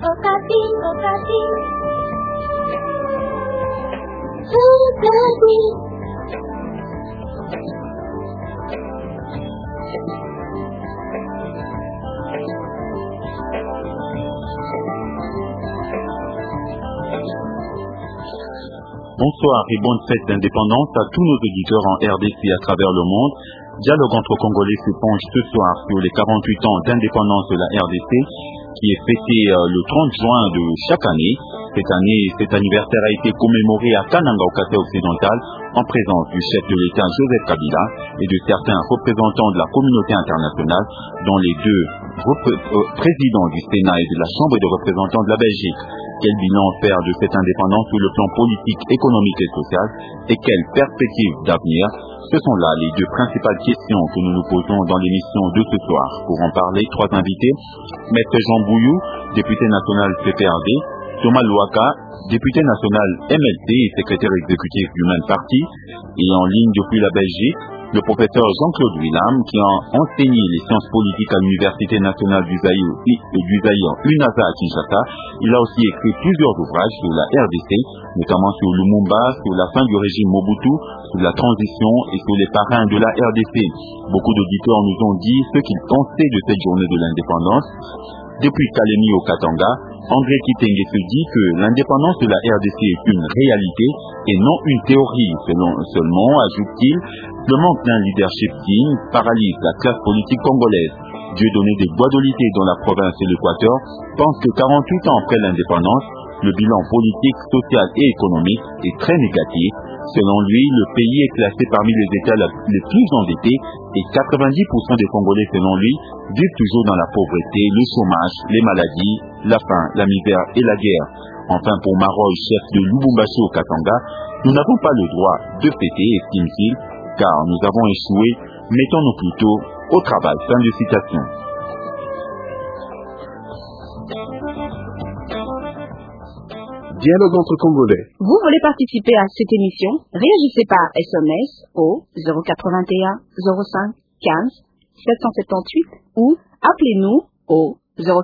Okapi, Okapi. Okapi. Bonsoir et bonne fête d'indépendance à tous nos auditeurs en RDC à travers le monde. Dialogue entre Congolais se penche ce soir sur les 48 ans d'indépendance de la RDC qui est fêté le 30 juin de chaque année. Cette année, cet anniversaire a été commémoré à Kananga au Kasai occidental en présence du chef de l'État Joseph Kabila et de certains représentants de la communauté internationale, dont les deux présidents du Sénat et de la Chambre des représentants de la Belgique. Quel bilan faire de cette indépendance sur le plan politique, économique et social et quelles perspectives d'avenir? Ce sont là les deux principales questions que nous nous posons dans l'émission de ce soir. Pour en parler, trois invités. Maître Jean Bouillou, député national CPRD, Thomas Louaka, député national MLC et secrétaire exécutif du même parti, et en ligne depuis la Belgique, le professeur Jean-Claude Willam, qui a enseigné les sciences politiques à l'Université nationale du Zaïre, UNAZA à Kinshasa. Il a aussi écrit plusieurs ouvrages sur la RDC, notamment sur Lumumba, sur la fin du régime Mobutu, sur la transition et sur les parrains de la RDC. Beaucoup d'auditeurs nous ont dit ce qu'ils pensaient de cette journée de l'indépendance. Depuis Kalemi au Katanga, André Kitenge se dit que l'indépendance de la RDC est une réalité et non une théorie. Seulement, ajoute-t-il, le manque d'un leadership digne paralyse la classe politique congolaise. Dieudonné des Bois-d'Olité dans la province de l'Équateur pense que 48 ans après l'indépendance, le bilan politique, social et économique est très négatif. Selon lui, le pays est classé parmi les États les plus endettés et 90% des Congolais, selon lui, vivent toujours dans la pauvreté, le chômage, les maladies, la faim, la misère et la guerre. Enfin, pour Maroy, chef de Lubumbashi au Katanga, nous n'avons pas le droit de fêter, estime-t-il, car nous avons échoué, mettons-nous plutôt au travail. Fin de citation. Dialogue entre Congolais. Vous voulez participer à cette émission? Réagissez par SMS au 081 05 15 778 ou appelez-nous au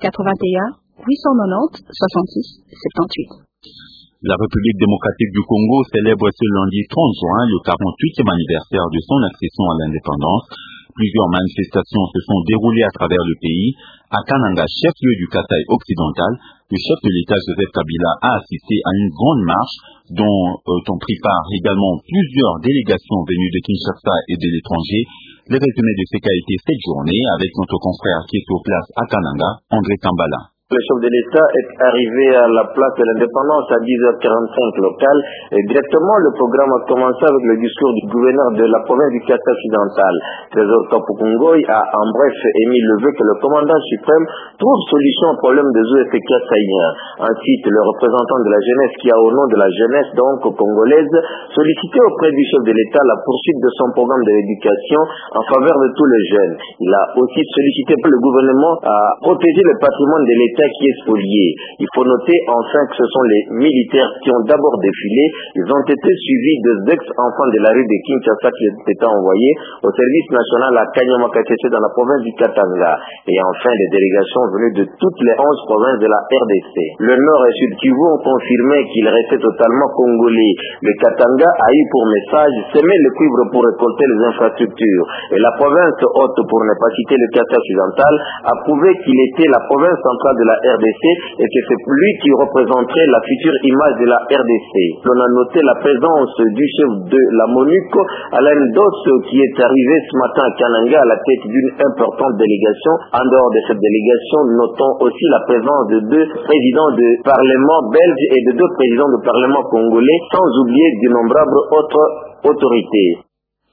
081 890 66 78. La République démocratique du Congo célèbre ce lundi 30 juin le 48e anniversaire de son accession à l'indépendance. Plusieurs manifestations se sont déroulées à travers le pays. À Kananga, chef-lieu du Kasai occidental, le chef de l'État Joseph Kabila a assisté à une grande marche dont ont pris part également plusieurs délégations venues de Kinshasa et de l'étranger. Le résumé de ce qu'a été cette journée avec notre confrère qui est sur place à Kananga, André Kambala. Le chef de l'État est arrivé à la place de l'indépendance à 10h45 locale et directement le programme a commencé avec le discours du gouverneur de la province du Kasai occidental. Trésor Kapukungoy a en bref émis le vœu que le commandant suprême trouve solution au problème des OFK kassaïens. Ensuite, le représentant de la jeunesse qui a au nom de la jeunesse donc congolaise sollicité auprès du chef de l'État la poursuite de son programme de l'éducation en faveur de tous les jeunes. Il a aussi sollicité le gouvernement à protéger le patrimoine de l'État qui est spolié. Il faut noter enfin que ce sont les militaires qui ont d'abord défilé. Ils ont été suivis des ex-enfants de la rue de Kinshasa qui étaient envoyés au service national à Kanyama-Katete dans la province du Katanga. Et enfin, des délégations venues de toutes les 11 provinces de la RDC. Le Nord et Sud Kivu ont confirmé qu'ils restaient totalement congolais. Le Katanga a eu pour message semer le cuivre pour récolter les infrastructures. Et la province haute, pour ne pas citer le Kasai occidental, a prouvé qu'il était la province centrale de la RDC et que c'est lui qui représenterait la future image de la RDC. On a noté la présence du chef de la MONUC, Alain Dos, qui est arrivé ce matin à Kananga à la tête d'une importante délégation. En dehors de cette délégation, notons aussi la présence de deux présidents de parlement belges et de deux présidents de parlement congolais, sans oublier d'innombrables autres autorités.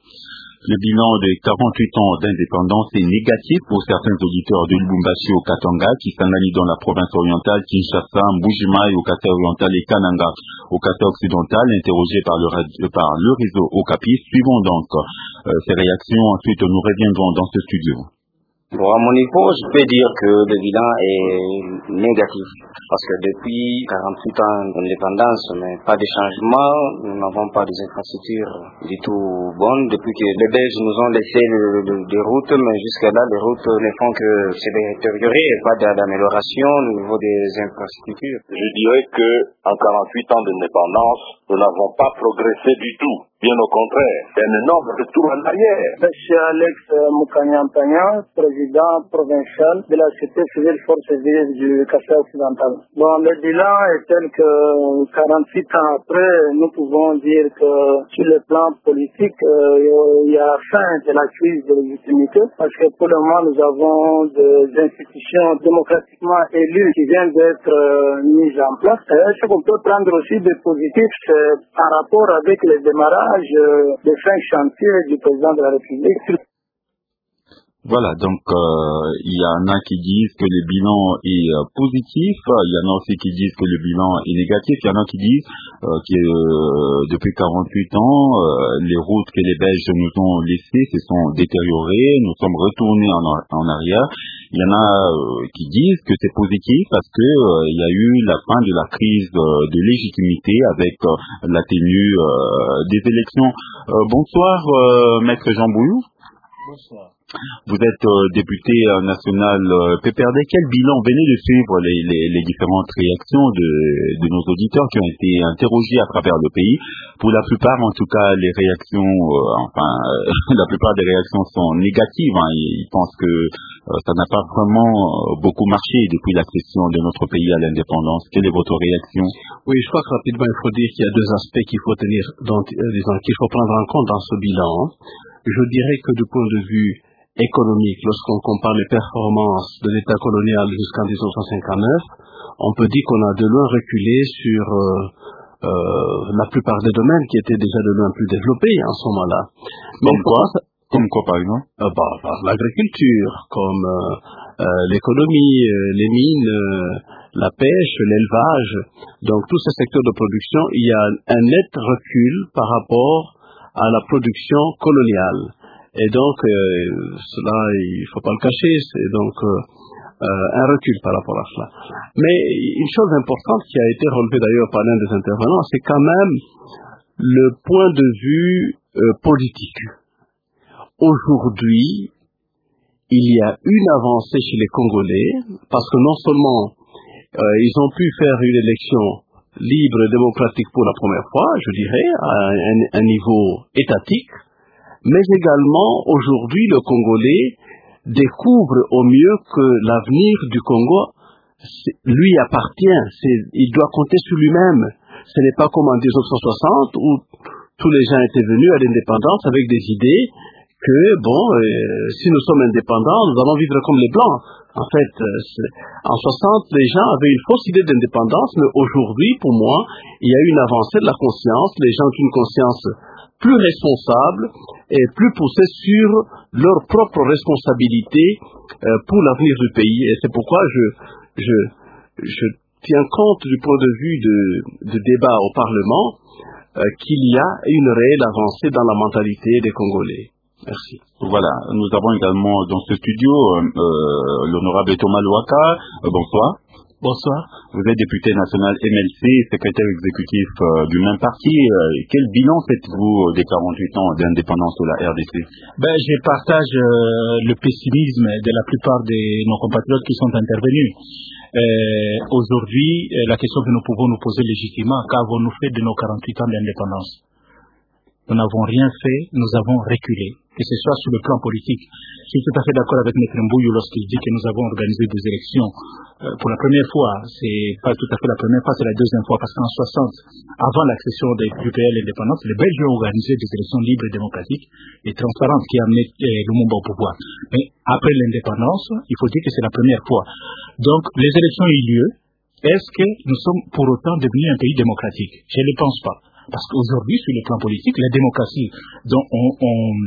Le bilan de 48 ans d'indépendance est négatif pour certains auditeurs de Lubumbashi au Katanga qui s'analysent dans la province orientale, Kinshasa, Mbujimai au Kasai oriental et Kananga au Kasai occidental, interrogés par le réseau Okapi. Suivons donc ces réactions. Ensuite, nous reviendrons dans ce studio. Bon, à mon niveau, je peux dire que le bilan est négatif. Parce que depuis 48 ans d'indépendance, mais pas de changement, nous n'avons pas des infrastructures du tout bonnes. Depuis que les Belges nous ont laissé des routes, mais jusque-là, les routes ne font que se détériorer et pas d'amélioration au niveau des infrastructures. Je dirais que en 48 ans d'indépendance, nous n'avons pas progressé du tout. Bien au contraire, c'est un énorme retour en arrière. Monsieur Alex Moukanyantanya, président provincial de la Société civile force vive du Kassai occidental. Bon, le bilan est tel que 48 ans après, nous pouvons dire que sur le plan politique, il y a fin de la crise de légitimité parce que pour le moment, nous avons des institutions démocratiquement élues qui viennent d'être mises en place. Ce qu'on peut prendre aussi de positif, c'est par rapport avec les démarrages des 5 chantiers du président de la République. Voilà, donc il y en a qui disent que le bilan est positif, il y en a aussi qui disent que le bilan est négatif, il y en a qui disent que depuis 48 ans, les routes que les Belges nous ont laissées se sont détériorées, nous sommes retournés en arrière. Il y en a qui disent que c'est positif parce que il y a eu la fin de la crise de légitimité avec la tenue des élections. Bonsoir, Maître Jean Bouillou. Bonsoir. Vous êtes député national PPRD. Quel bilan? Venez de suivre les différentes réactions de nos auditeurs qui ont été interrogés à travers le pays. Pour la plupart, en tout cas, les réactions, la plupart des réactions sont négatives. Ils pensent que ça n'a pas vraiment beaucoup marché depuis l'accession de notre pays à l'indépendance. Quelle est votre réaction? Oui, je crois que rapidement, il faut dire qu'il y a deux aspects qu'il faut tenir, qu'il faut prendre en compte dans ce bilan. Je dirais que du point de vue économique, lorsqu'on compare les performances de l'État colonial jusqu'en 1959, on peut dire qu'on a de loin reculé sur la plupart des domaines qui étaient déjà de loin plus développés en ce moment-là. Comme quoi, par exemple? Par l'agriculture, comme l'économie, les mines, la pêche, l'élevage. Donc tous ces secteurs de production, il y a un net recul par rapport à la production coloniale. Et donc, cela, il faut pas le cacher, c'est donc un recul par rapport à cela. Mais une chose importante qui a été relevée d'ailleurs par l'un des intervenants, c'est quand même le point de vue politique. Aujourd'hui, il y a une avancée chez les Congolais, parce que non seulement ils ont pu faire une élection libre et démocratique pour la première fois, je dirais, à un niveau étatique, mais également, aujourd'hui, le Congolais découvre au mieux que l'avenir du Congo lui appartient. Il doit compter sur lui-même. Ce n'est pas comme en 1960 où tous les gens étaient venus à l'indépendance avec des idées que, si nous sommes indépendants, nous allons vivre comme les Blancs. En fait, en 60, les gens avaient une fausse idée d'indépendance, mais aujourd'hui, pour moi, il y a eu une avancée de la conscience. Les gens ont une conscience plus responsable et plus poussée sur leurs propres responsabilités pour l'avenir du pays. Et c'est pourquoi je tiens compte du point de vue de débat au Parlement qu'il y a une réelle avancée dans la mentalité des Congolais. Merci. Voilà, nous avons également dans ce studio l'honorable Thomas Louaka. Bonsoir. Bonsoir. Vous êtes député national MLC, secrétaire exécutif du même parti. Quel bilan faites-vous des 48 ans d'indépendance de la RDC? Je partage le pessimisme de la plupart de nos compatriotes qui sont intervenus. Aujourd'hui, la question que nous pouvons nous poser légitimement, qu'avons-nous fait de nos 48 ans d'indépendance? Nous n'avons rien fait, nous avons reculé, que ce soit sur le plan politique. Je suis tout à fait d'accord avec M. Mbouillou lorsqu'il dit que nous avons organisé des élections pour la première fois. C'est pas tout à fait la première fois, c'est la deuxième fois, parce qu'en 60, avant l'accession des UPL indépendance, les Belges ont organisé des élections libres et démocratiques et transparentes qui amenaient Lumumba au pouvoir. Mais après l'indépendance, il faut dire que c'est la première fois. Donc, les élections ont eu lieu. Est-ce que nous sommes pour autant devenus un pays démocratique? Je ne le pense pas. Parce qu'aujourd'hui, sur le plan politique, la démocratie dont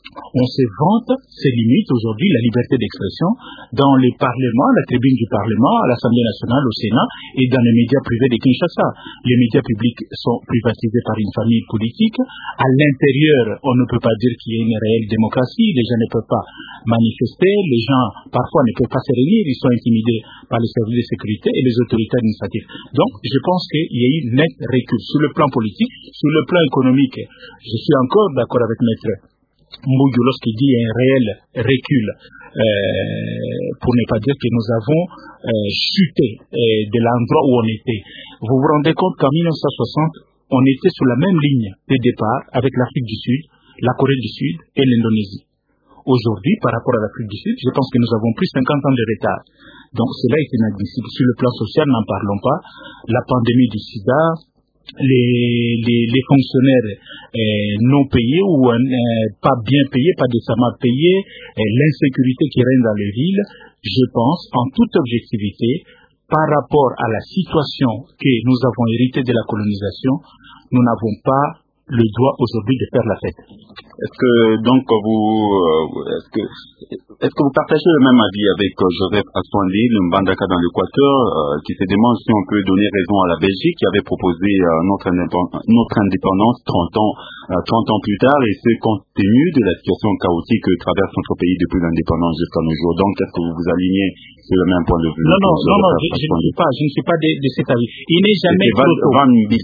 On se vante ses limites aujourd'hui, la liberté d'expression, dans les parlements, la tribune du Parlement, à l'Assemblée nationale, au Sénat, et dans les médias privés de Kinshasa. Les médias publics sont privatisés par une famille politique. À l'intérieur, on ne peut pas dire qu'il y ait une réelle démocratie. Les gens ne peuvent pas manifester. Les gens, parfois, ne peuvent pas se réunir. Ils sont intimidés par les services de sécurité et les autorités administratives. Donc, je pense qu'il y a eu net recul sur le plan politique, sur le plan économique. Je suis encore d'accord avec Maître Mbuyu lorsqu'il dit un réel recul, pour ne pas dire que nous avons chuté de l'endroit où on était. Vous vous rendez compte qu'en 1960, on était sur la même ligne de départ avec l'Afrique du Sud, la Corée du Sud et l'Indonésie. Aujourd'hui, par rapport à l'Afrique du Sud, je pense que nous avons pris 50 ans de retard. Donc cela est inadmissible. Sur le plan social, n'en parlons pas. La pandémie du sida, les fonctionnaires non payés ou pas bien payés, pas décemment payés, l'insécurité qui règne dans les villes, je pense, en toute objectivité, par rapport à la situation que nous avons héritée de la colonisation, nous n'avons pas le droit aujourd'hui de faire la fête. Est-ce que donc est-ce que vous partagez le même avis avec Joseph Aswandi, le Mbandaka dans l'Équateur, qui se demande si on peut donner raison à la Belgique, qui avait proposé notre indépendance 30 ans plus tard, et ce compte tenu de la situation chaotique que traverse notre pays depuis l'indépendance jusqu'à nos jours. Donc, est-ce que vous vous alignez sur le même point de vue? Non, je ne suis pas de cet avis. Il n'est jamais trop tôt.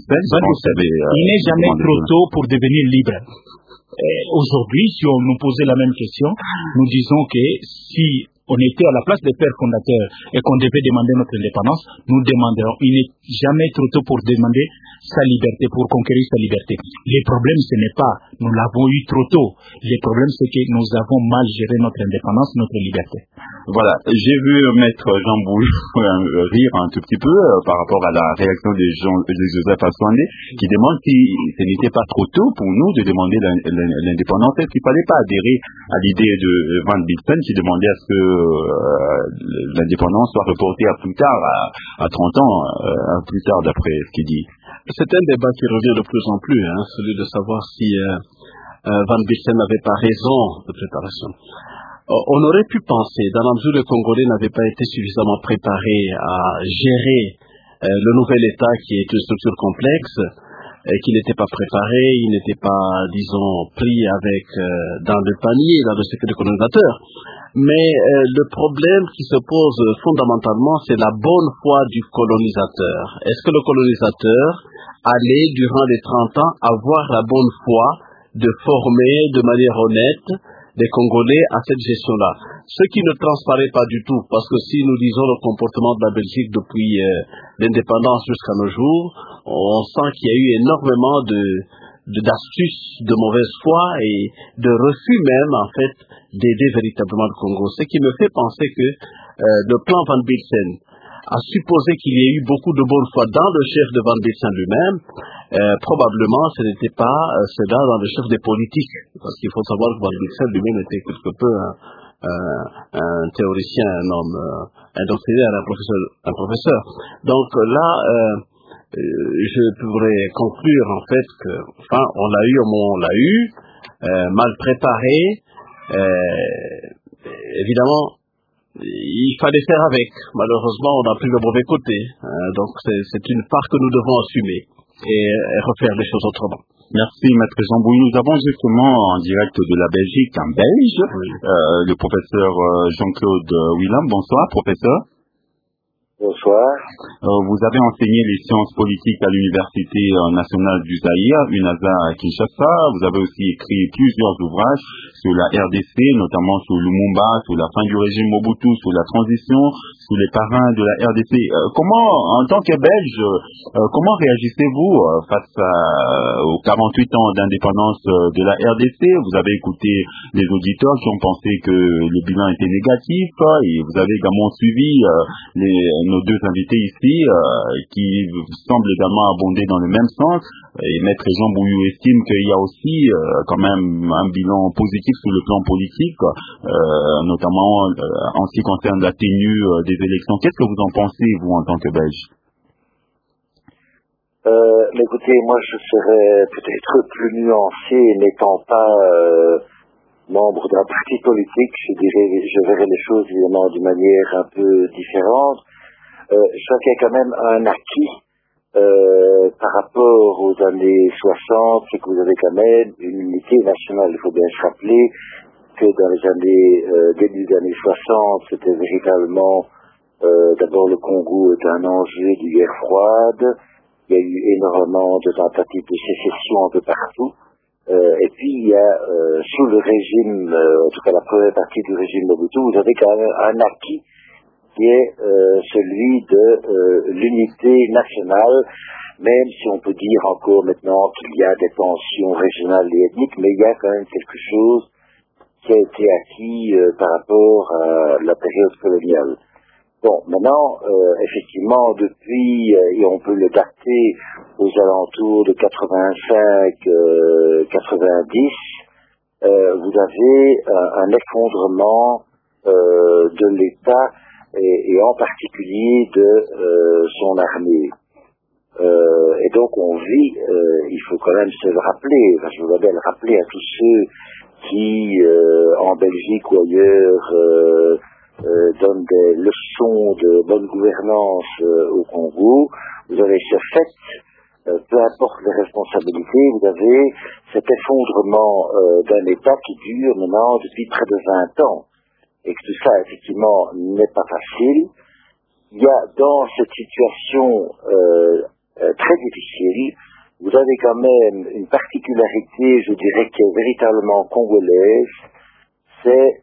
Il n'est jamais trop tôt pour devenir libre. Aujourd'hui, si on nous posait la même question, nous disons que si on était à la place des pères fondateurs et qu'on devait demander notre indépendance, nous demanderons. Il n'est jamais trop tôt pour demander sa liberté, pour conquérir sa liberté. Les problèmes, ce n'est pas nous l'avons eu trop tôt. Les problèmes, c'est que nous avons mal géré notre indépendance, notre liberté. Voilà, j'ai vu Maître Jean Bouy rire un tout petit peu par rapport à la réaction de Joseph Aswandi, qui demande si ce n'était pas trop tôt pour nous de demander l'indépendance. Est-ce qu'il ne fallait pas adhérer à l'idée de Van Bilsen qui demandait à ce que l'indépendance soit reportée à plus tard, à 30 ans, plus tard d'après ce qu'il dit? C'est un débat qui revient de plus en plus, celui de savoir si Van Bilsen n'avait pas raison de préparation. On aurait pu penser, dans la mesure où les Congolais n'avaient pas été suffisamment préparés à gérer le nouvel État qui est une structure complexe, et qui n'était pas préparé, il n'était pas, disons, pris avec dans le panier, dans le secret du colonisateur. Mais le problème qui se pose fondamentalement, c'est la bonne foi du colonisateur. Est-ce que le colonisateur allait, durant les 30 ans, avoir la bonne foi de former de manière honnête des Congolais à cette gestion-là? Ce qui ne transparaît pas du tout, parce que si nous disons le comportement de la Belgique depuis l'indépendance jusqu'à nos jours, on sent qu'il y a eu énormément d'astuces, de mauvaise foi et de refus même, en fait, d'aider véritablement le Congo. Ce qui me fait penser que le plan Van Bilsen a supposé qu'il y ait eu beaucoup de bonne foi dans le chef de Van Bilsen lui-même. Probablement, ce n'était pas cela dans le chef des politiques, parce qu'il faut savoir que Van Bilsen lui-même était quelque peu un théoricien, un homme indoctrinaire, un professeur. Donc là, je pourrais conclure en fait que, enfin, on l'a eu au moment où on l'a eu, mal préparé. Évidemment, il fallait faire avec. Malheureusement, on a pris le mauvais côté. Donc c'est une part que nous devons assumer et refaire les choses autrement. Merci, Maître Jean Bouy. Nous avons justement en direct de la Belgique un Belge, le professeur Jean-Claude Willam. Bonsoir, professeur. Bonsoir. Vous avez enseigné les sciences politiques à l'Université nationale du Zaïre, UNAZA à Kinshasa. Vous avez aussi écrit plusieurs ouvrages sur la RDC, notamment sur Lumumba, sur la fin du régime Mobutu, sur la transition, sur les parrains de la RDC. Comment, en tant que Belge, comment réagissez-vous face aux 48 ans d'indépendance de la RDC? Vous avez écouté les auditeurs qui ont pensé que le bilan était négatif, et vous avez également suivi nos deux invités ici, qui semblent également abonder dans le même sens. Et Maître Jean Bouillou estime qu'il y a aussi quand même un bilan positif sur le plan politique, notamment en ce qui concerne la tenue des élections. Qu'est-ce que vous en pensez, vous, en tant que Belge? Écoutez, moi je serais peut-être plus nuancé, n'étant pas membre d'un parti politique, je verrais les choses évidemment d'une manière un peu différente. Je crois qu'il y a quand même un acquis par rapport aux années 60, c'est que vous avez quand même une unité nationale. Il faut bien se rappeler que dans les années, début des années 60, c'était véritablement, d'abord le Congo est un enjeu de guerre froide. Il y a eu énormément de tentatives de sécession un peu partout. Et puis il y a, sous le régime, en tout cas la première partie du régime Mobutu, vous avez quand même un acquis qui est celui de l'unité nationale, même si on peut dire encore maintenant qu'il y a des tensions régionales et ethniques, mais il y a quand même quelque chose qui a été acquis par rapport à la période coloniale. Bon, maintenant, effectivement, depuis, et on peut le dater aux alentours de 85-90, vous avez un effondrement de l'État et en particulier de son armée. Et donc on vit, il faut quand même se le rappeler, enfin, je voudrais bien le rappeler à tous ceux qui, en Belgique ou ailleurs, donnent des leçons de bonne gouvernance au Congo. Vous avez ce fait, peu importe les responsabilités, vous avez cet effondrement d'un État qui dure maintenant depuis près de 20 ans. Et que tout ça, effectivement, n'est pas facile. Il y a dans cette situation très difficile, vous avez quand même une particularité, je dirais, qui est véritablement congolaise, c'est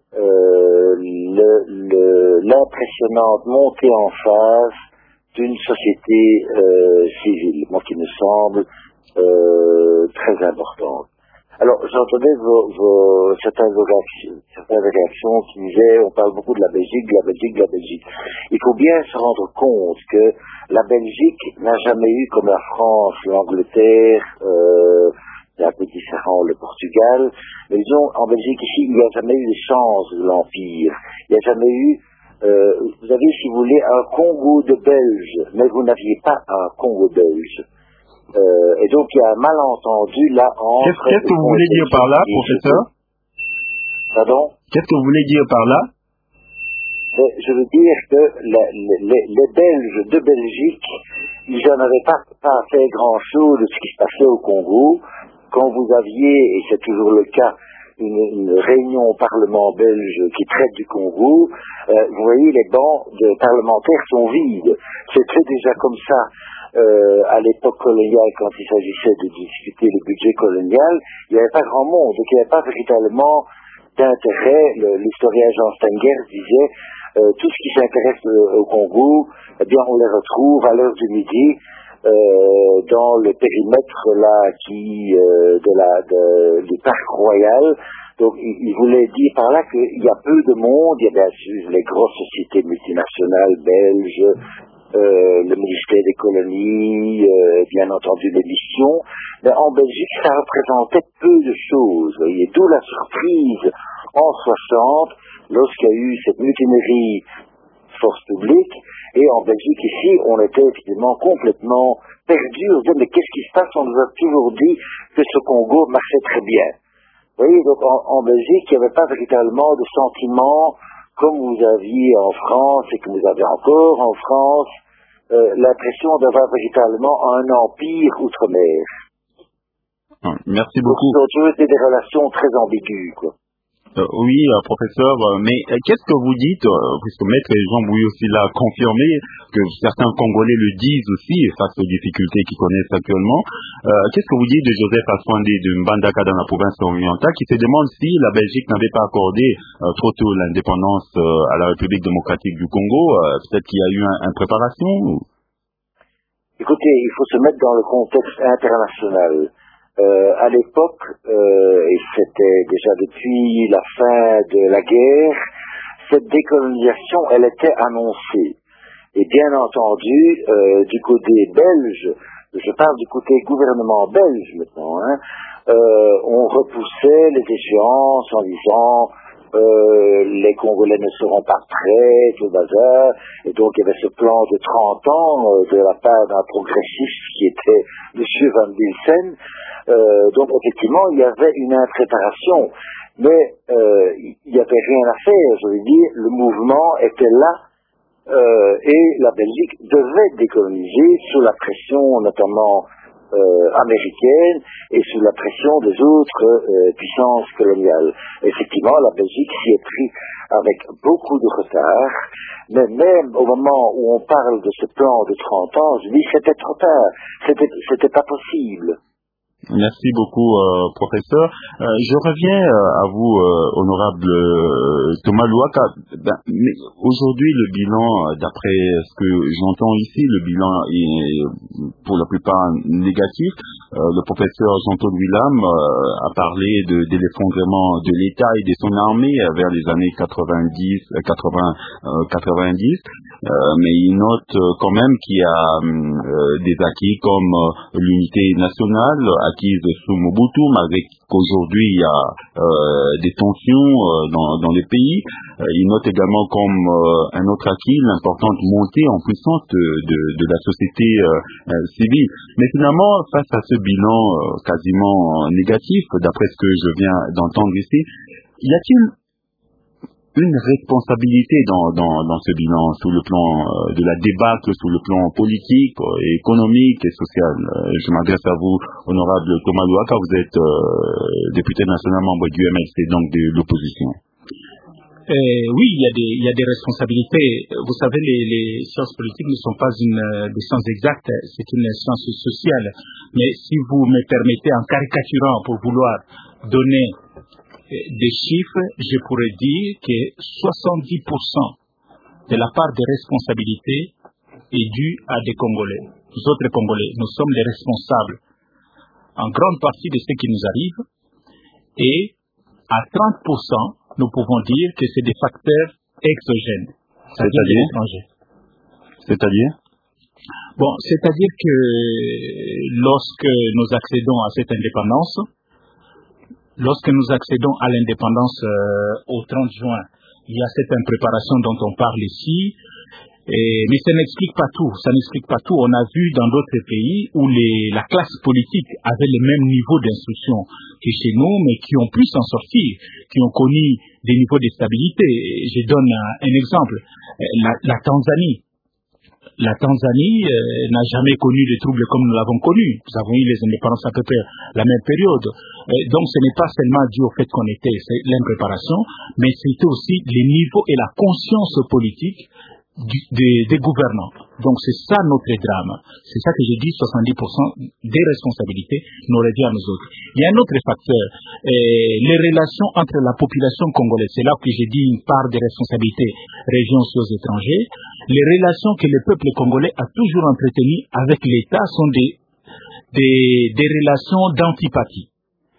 l'impressionnante montée en phase d'une société civile, moi qui me semble très importante. Alors, j'entendais certaines réactions qui disaient, on parle beaucoup de la Belgique. Il faut bien se rendre compte que la Belgique n'a jamais eu, comme la France, l'Angleterre, c'est un peu différent, le Portugal, mais disons, en Belgique, ici, il n'y a jamais eu l'essence de l'Empire. Il n'y a jamais eu, vous avez, si vous voulez, un Congo de Belges, mais vous n'aviez pas un Congo belge. Et donc, il y a un malentendu là entre... Qu'est-ce que vous voulez dire par là, professeur? Pardon? Qu'est-ce que vous voulez dire par là? Je veux dire que les Belges de Belgique, ils n'en avaient pas fait grand-chose de ce qui se passait au Congo. Quand vous aviez, et c'est toujours le cas, une réunion au Parlement belge qui traite du Congo, vous voyez, les bancs parlementaires sont vides. C'était déjà comme ça à l'époque coloniale, quand il s'agissait de discuter le budget colonial, il n'y avait pas grand monde, donc il n'y avait pas véritablement d'intérêt. L'historien Jean Stenger disait tout ce qui s'intéresse au Congo, eh bien on les retrouve à l'heure du midi dans le périmètre là du parc royal. Donc il voulait dire par là qu'il y a peu de monde, il y a bien sûr les grosses sociétés multinationales belges, le ministère des colonies, bien entendu les missions, mais en Belgique ça représentait peu de choses, voyez, d'où la surprise en 60 lorsqu'il y a eu cette mutinerie force publique, et en Belgique ici on était évidemment complètement perdus, on se disait mais qu'est-ce qui se passe, on nous a toujours dit que ce Congo marchait très bien. Vous voyez, donc en Belgique il n'y avait pas véritablement de sentiment comme vous aviez en France et que vous avez encore en France, l'impression d'avoir véritablement un empire outre-mer. Merci beaucoup. Donc, ça a été des relations très ambiguës, quoi. Oui, professeur, mais qu'est-ce que vous dites, puisque Maître Jean Bouy aussi l'a confirmé, que certains Congolais le disent aussi, face aux difficultés qu'ils connaissent actuellement, qu'est-ce que vous dites de Joseph Aswandé de Mbandaka dans la province orientale, qui se demande si la Belgique n'avait pas accordé trop tôt l'indépendance à la République démocratique du Congo, peut-être qu'il y a eu une préparation ou... Écoutez, il faut se mettre dans le contexte international. À l'époque, et c'était déjà depuis la fin de la guerre, cette décolonisation, elle était annoncée. Et bien entendu, du côté belge, je parle du côté gouvernement belge maintenant, on repoussait les échéances en disant les Congolais ne seront pas prêts, tout bazar, et donc il y avait ce plan de 30 ans de la part d'un progressiste qui était M. Van Bilsen. Donc effectivement, il y avait une impréparation, mais il n'y avait rien à faire. Je veux dire, le mouvement était là et la Belgique devait décoloniser sous la pression notamment américaine et sous la pression des autres puissances coloniales. Effectivement, la Belgique s'y est pris avec beaucoup de retard, mais même au moment où on parle de ce plan de 30 ans, je dis c'était trop tard, c'était pas possible. Merci beaucoup, professeur. Je reviens à vous, honorable Thomas Louaka. Mais aujourd'hui, le bilan, d'après ce que j'entends ici, le bilan est pour la plupart négatif. Le professeur Jean-Claude Willam a parlé de l'effondrement de l'État et de son armée vers les années 90, mais il note quand même qu'il y a des acquis comme l'unité nationale acquise sous Mobutu, malgré qu'aujourd'hui il y a des tensions dans les pays. Il note également comme un autre acquis l'importante montée en puissance de la société civile. Mais finalement, face à ce bilan quasiment négatif, d'après ce que je viens d'entendre ici, y a-t-il une responsabilité dans ce bilan sous le plan de la débâcle, sous le plan politique, économique et social? Je m'adresse à vous, honorable Thomas Louaka, vous êtes député national membre du MLC, donc de l'opposition. Oui, il y a des responsabilités. Vous savez, les sciences politiques ne sont pas des sciences exactes, c'est une science sociale. Mais si vous me permettez, en caricaturant pour vouloir donner des chiffres, je pourrais dire que 70% de la part des responsabilités est due à des Congolais. Nous autres Congolais, nous sommes les responsables en grande partie de ce qui nous arrive, et à 30%, nous pouvons dire que c'est des facteurs exogènes, c'est-à-dire étrangers. C'est-à-dire? Bon, c'est-à-dire que lorsque nous accédons à cette indépendance, lorsque nous accédons à l'indépendance au 30 juin, il y a cette impréparation dont on parle ici, mais ça n'explique pas tout. Ça n'explique pas tout. On a vu dans d'autres pays où la classe politique avait le même niveau d'instruction que chez nous, mais qui ont pu s'en sortir, qui ont connu des niveaux de stabilité. Je donne un exemple. La Tanzanie. La Tanzanie n'a jamais connu de troubles comme nous l'avons connu. Nous avons eu les indépendances à peu près la même période. Donc ce n'est pas seulement dû au fait qu'on était l'impréparation, mais c'était aussi les niveaux et la conscience politique des gouvernants. Donc c'est ça notre drame. C'est ça que j'ai dit, 70% des responsabilités nous revient à nous autres. Il y a un autre facteur, les relations entre la population congolaise. C'est là que j'ai dit une part des responsabilités régions aux étrangers. Les relations que le peuple congolais a toujours entretenues avec l'État sont des relations d'antipathie.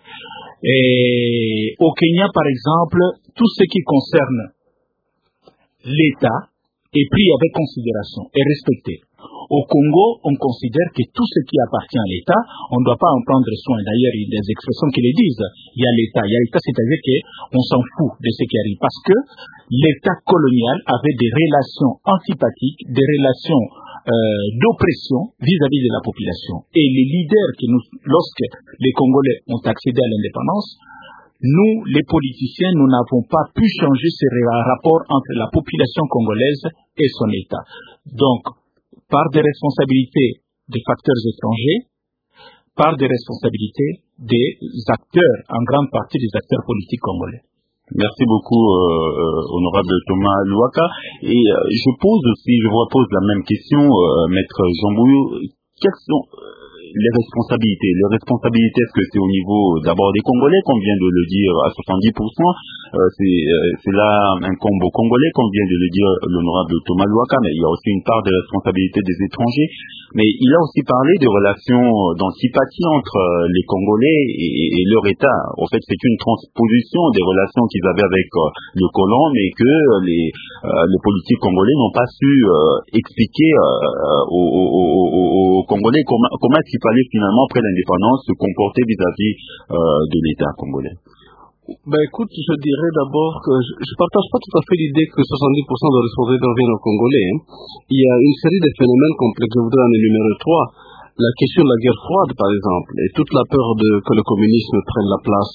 Et au Kenya, par exemple, tout ce qui concerne l'État est pris avec considération et respecté. Au Congo, on considère que tout ce qui appartient à l'État, on ne doit pas en prendre soin. D'ailleurs, il y a des expressions qui le disent. Il y a l'État, c'est-à-dire qu'on s'en fout de ce qui arrive. Parce que l'État colonial avait des relations antipathiques, des relations d'oppression vis-à-vis de la population. Et les leaders lorsque les Congolais ont accédé à l'indépendance, nous, les politiciens, nous n'avons pas pu changer ce rapport entre la population congolaise et son État. Donc, par des responsabilités des facteurs étrangers, par des responsabilités des acteurs, en grande partie des acteurs politiques congolais. Merci beaucoup, honorable Thomas Louaka. Et je vous repose la même question, maître Jean Bouillou. Quelles sont les responsabilités? Les responsabilités, est-ce que c'est au niveau d'abord des Congolais, qu'on vient de le dire à 70%, c'est là un combo congolais, qu'on vient de le dire l'honorable Thomas Louaka, mais il y a aussi une part de responsabilité des étrangers. Mais il a aussi parlé de relations d'antipathie entre les Congolais et leur État. En fait, c'est une transposition des relations qu'ils avaient avec le colon, mais que les politiques congolais n'ont pas su expliquer aux Congolais comment est-ce qu'il fallait finalement, après l'indépendance, se comporter vis-à-vis de l'État congolais. Écoute, je dirais d'abord que je partage pas tout à fait l'idée que 70% de responsabilités reviennent aux Congolais. Il y a une série de phénomènes complexes. Je voudrais en énumérer 3. la question de la guerre froide, par exemple, et toute la peur que le communisme prenne la place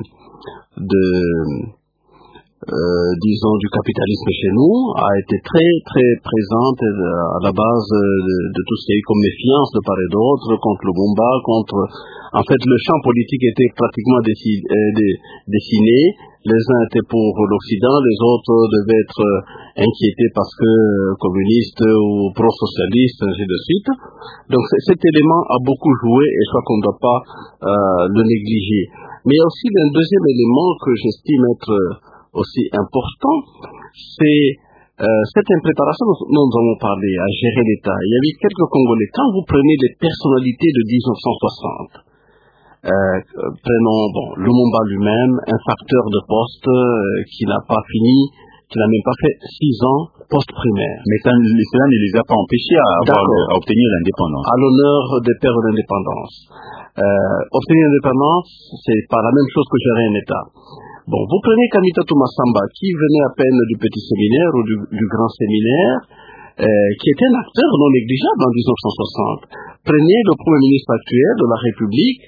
disons, du capitalisme chez nous, a été très, très présente à la base de tout ce qui est comme méfiance de part et d'autre, contre le Bumba, en fait, le champ politique était pratiquement dessiné. Les uns étaient pour l'Occident, les autres devaient être inquiétés parce que communistes ou pro-socialistes, ainsi de suite. Donc cet élément a beaucoup joué et je crois qu'on ne doit pas le négliger. Mais il y a aussi un deuxième élément que j'estime être aussi important, c'est cette impréparation dont nous avons parlé à gérer l'État. Il y avait quelques Congolais. Quand vous prenez les personnalités de 1960, prenons Lumumba lui-même, un facteur de poste qui n'a pas fini, qui n'a même pas fait 6 ans post-primaire. Mais cela ne les a pas empêchés à obtenir l'indépendance. À l'honneur des pères de l'indépendance. Obtenir l'indépendance, c'est pas la même chose que gérer un État. Bon, vous prenez Kamitatou Massamba, qui venait à peine du petit séminaire ou du grand séminaire, qui était un acteur non négligeable en 1960. Prenez le Premier ministre actuel de la République,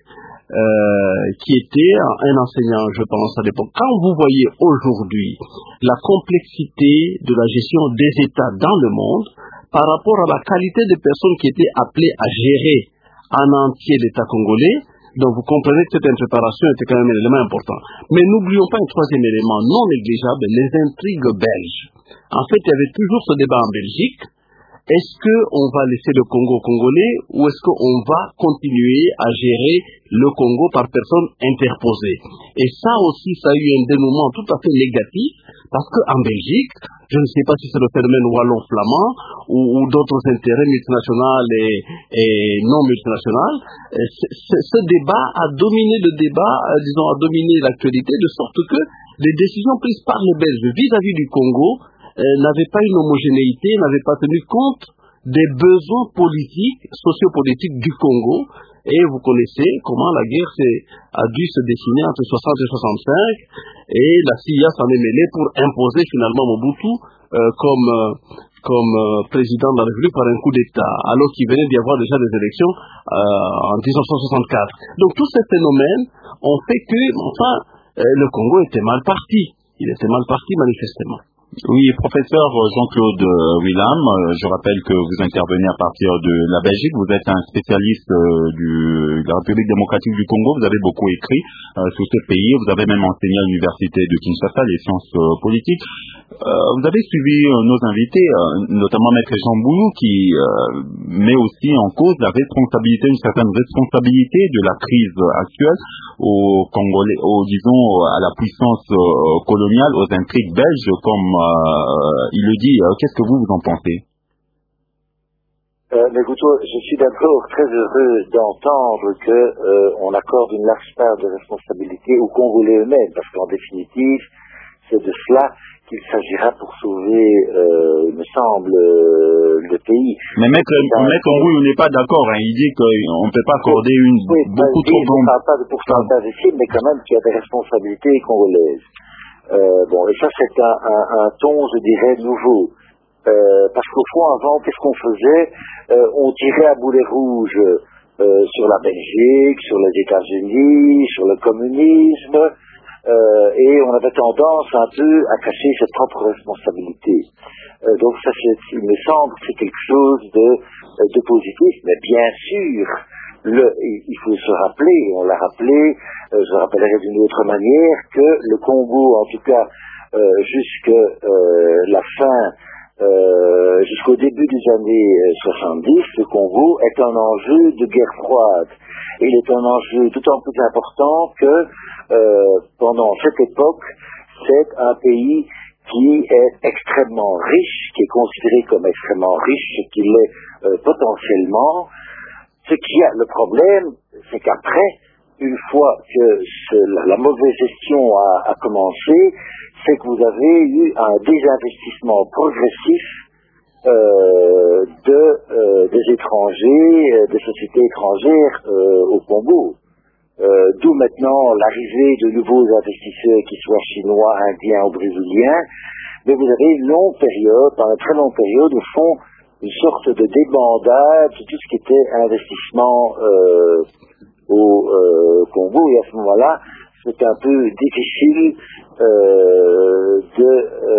qui était un enseignant, je pense, à l'époque. Quand vous voyez aujourd'hui la complexité de la gestion des États dans le monde, par rapport à la qualité des personnes qui étaient appelées à gérer en entier l'État congolais, donc vous comprenez que cette impréparation était quand même un élément important. Mais n'oublions pas un troisième élément non négligeable, les intrigues belges. En fait, il y avait toujours ce débat en Belgique. Est-ce qu'on va laisser le Congo aux Congolais ou est-ce qu'on va continuer à gérer le Congo par personne interposée? Et ça aussi, ça a eu un dénouement tout à fait négatif parce qu'en Belgique, je ne sais pas si c'est le phénomène wallon-flamand ou d'autres intérêts multinationaux et non multinationaux, ce débat a dominé le débat, a dominé l'actualité de sorte que les décisions prises par les Belges vis-à-vis du Congo n'avait pas une homogénéité, n'avait pas tenu compte des besoins politiques, sociopolitiques du Congo. Et vous connaissez comment la guerre a dû se dessiner entre 60 et 65, et la CIA s'en est mêlée pour imposer finalement Mobutu comme président de la République par un coup d'État, alors qu'il venait d'y avoir déjà des élections en 1964. Donc tous ces phénomènes ont fait que, le Congo était mal parti. Il était mal parti manifestement. Oui, professeur Jean-Claude Willam, je rappelle que vous intervenez à partir de la Belgique. Vous êtes un spécialiste de la République démocratique du Congo. Vous avez beaucoup écrit sur ce pays. Vous avez même enseigné à l'université de Kinshasa les sciences politiques. Vous avez suivi nos invités, notamment Maître Jean Boulou, qui met aussi en cause une certaine responsabilité de la crise actuelle aux Congolais, à la puissance coloniale, aux intrigues belges, comme il le dit. Qu'est-ce que vous en pensez? Écoutez, je suis d'abord très heureux d'entendre qu'on accorde une large part de responsabilité aux Congolais eux-mêmes, parce qu'en définitive, c'est de cela qu'il s'agira pour sauver, il me semble, le pays. Mais Maître Mbouy, on n'est pas d'accord. Il dit qu'on ne peut pas accorder beaucoup trop grande. Je ne parle pas de pourcentage ici, mais quand même qu'il y a des responsabilités congolaises. Et ça c'est un ton, je dirais, nouveau. Parce qu'au fond, avant, qu'est-ce qu'on faisait? On tirait à boulet rouge sur la Belgique, sur les États-Unis, sur le communisme, et on avait tendance un peu à cacher ses propres responsabilités. Donc ça, il me semble que c'est quelque chose de positif, mais bien sûr, il faut se rappeler, on l'a rappelé, je rappellerai d'une autre manière, que le Congo, en tout cas jusqu'à la fin, jusqu'au début des années 70, le Congo est un enjeu de guerre froide. Et il est un enjeu d'autant plus important que pendant cette époque, c'est un pays qui est extrêmement riche, qui est considéré comme extrêmement riche, ce qu'il est potentiellement. Ce qui a le problème, c'est qu'après, une fois que la mauvaise gestion a commencé, c'est que vous avez eu un désinvestissement progressif des étrangers, des sociétés étrangères au Congo. D'où maintenant l'arrivée de nouveaux investisseurs, qu'ils soient chinois, indiens ou brésiliens. Mais vous avez une longue période, pendant une très longue période, au fond, une sorte de débandade de tout ce qui était investissement au Congo, et à ce moment-là, c'est un peu difficile de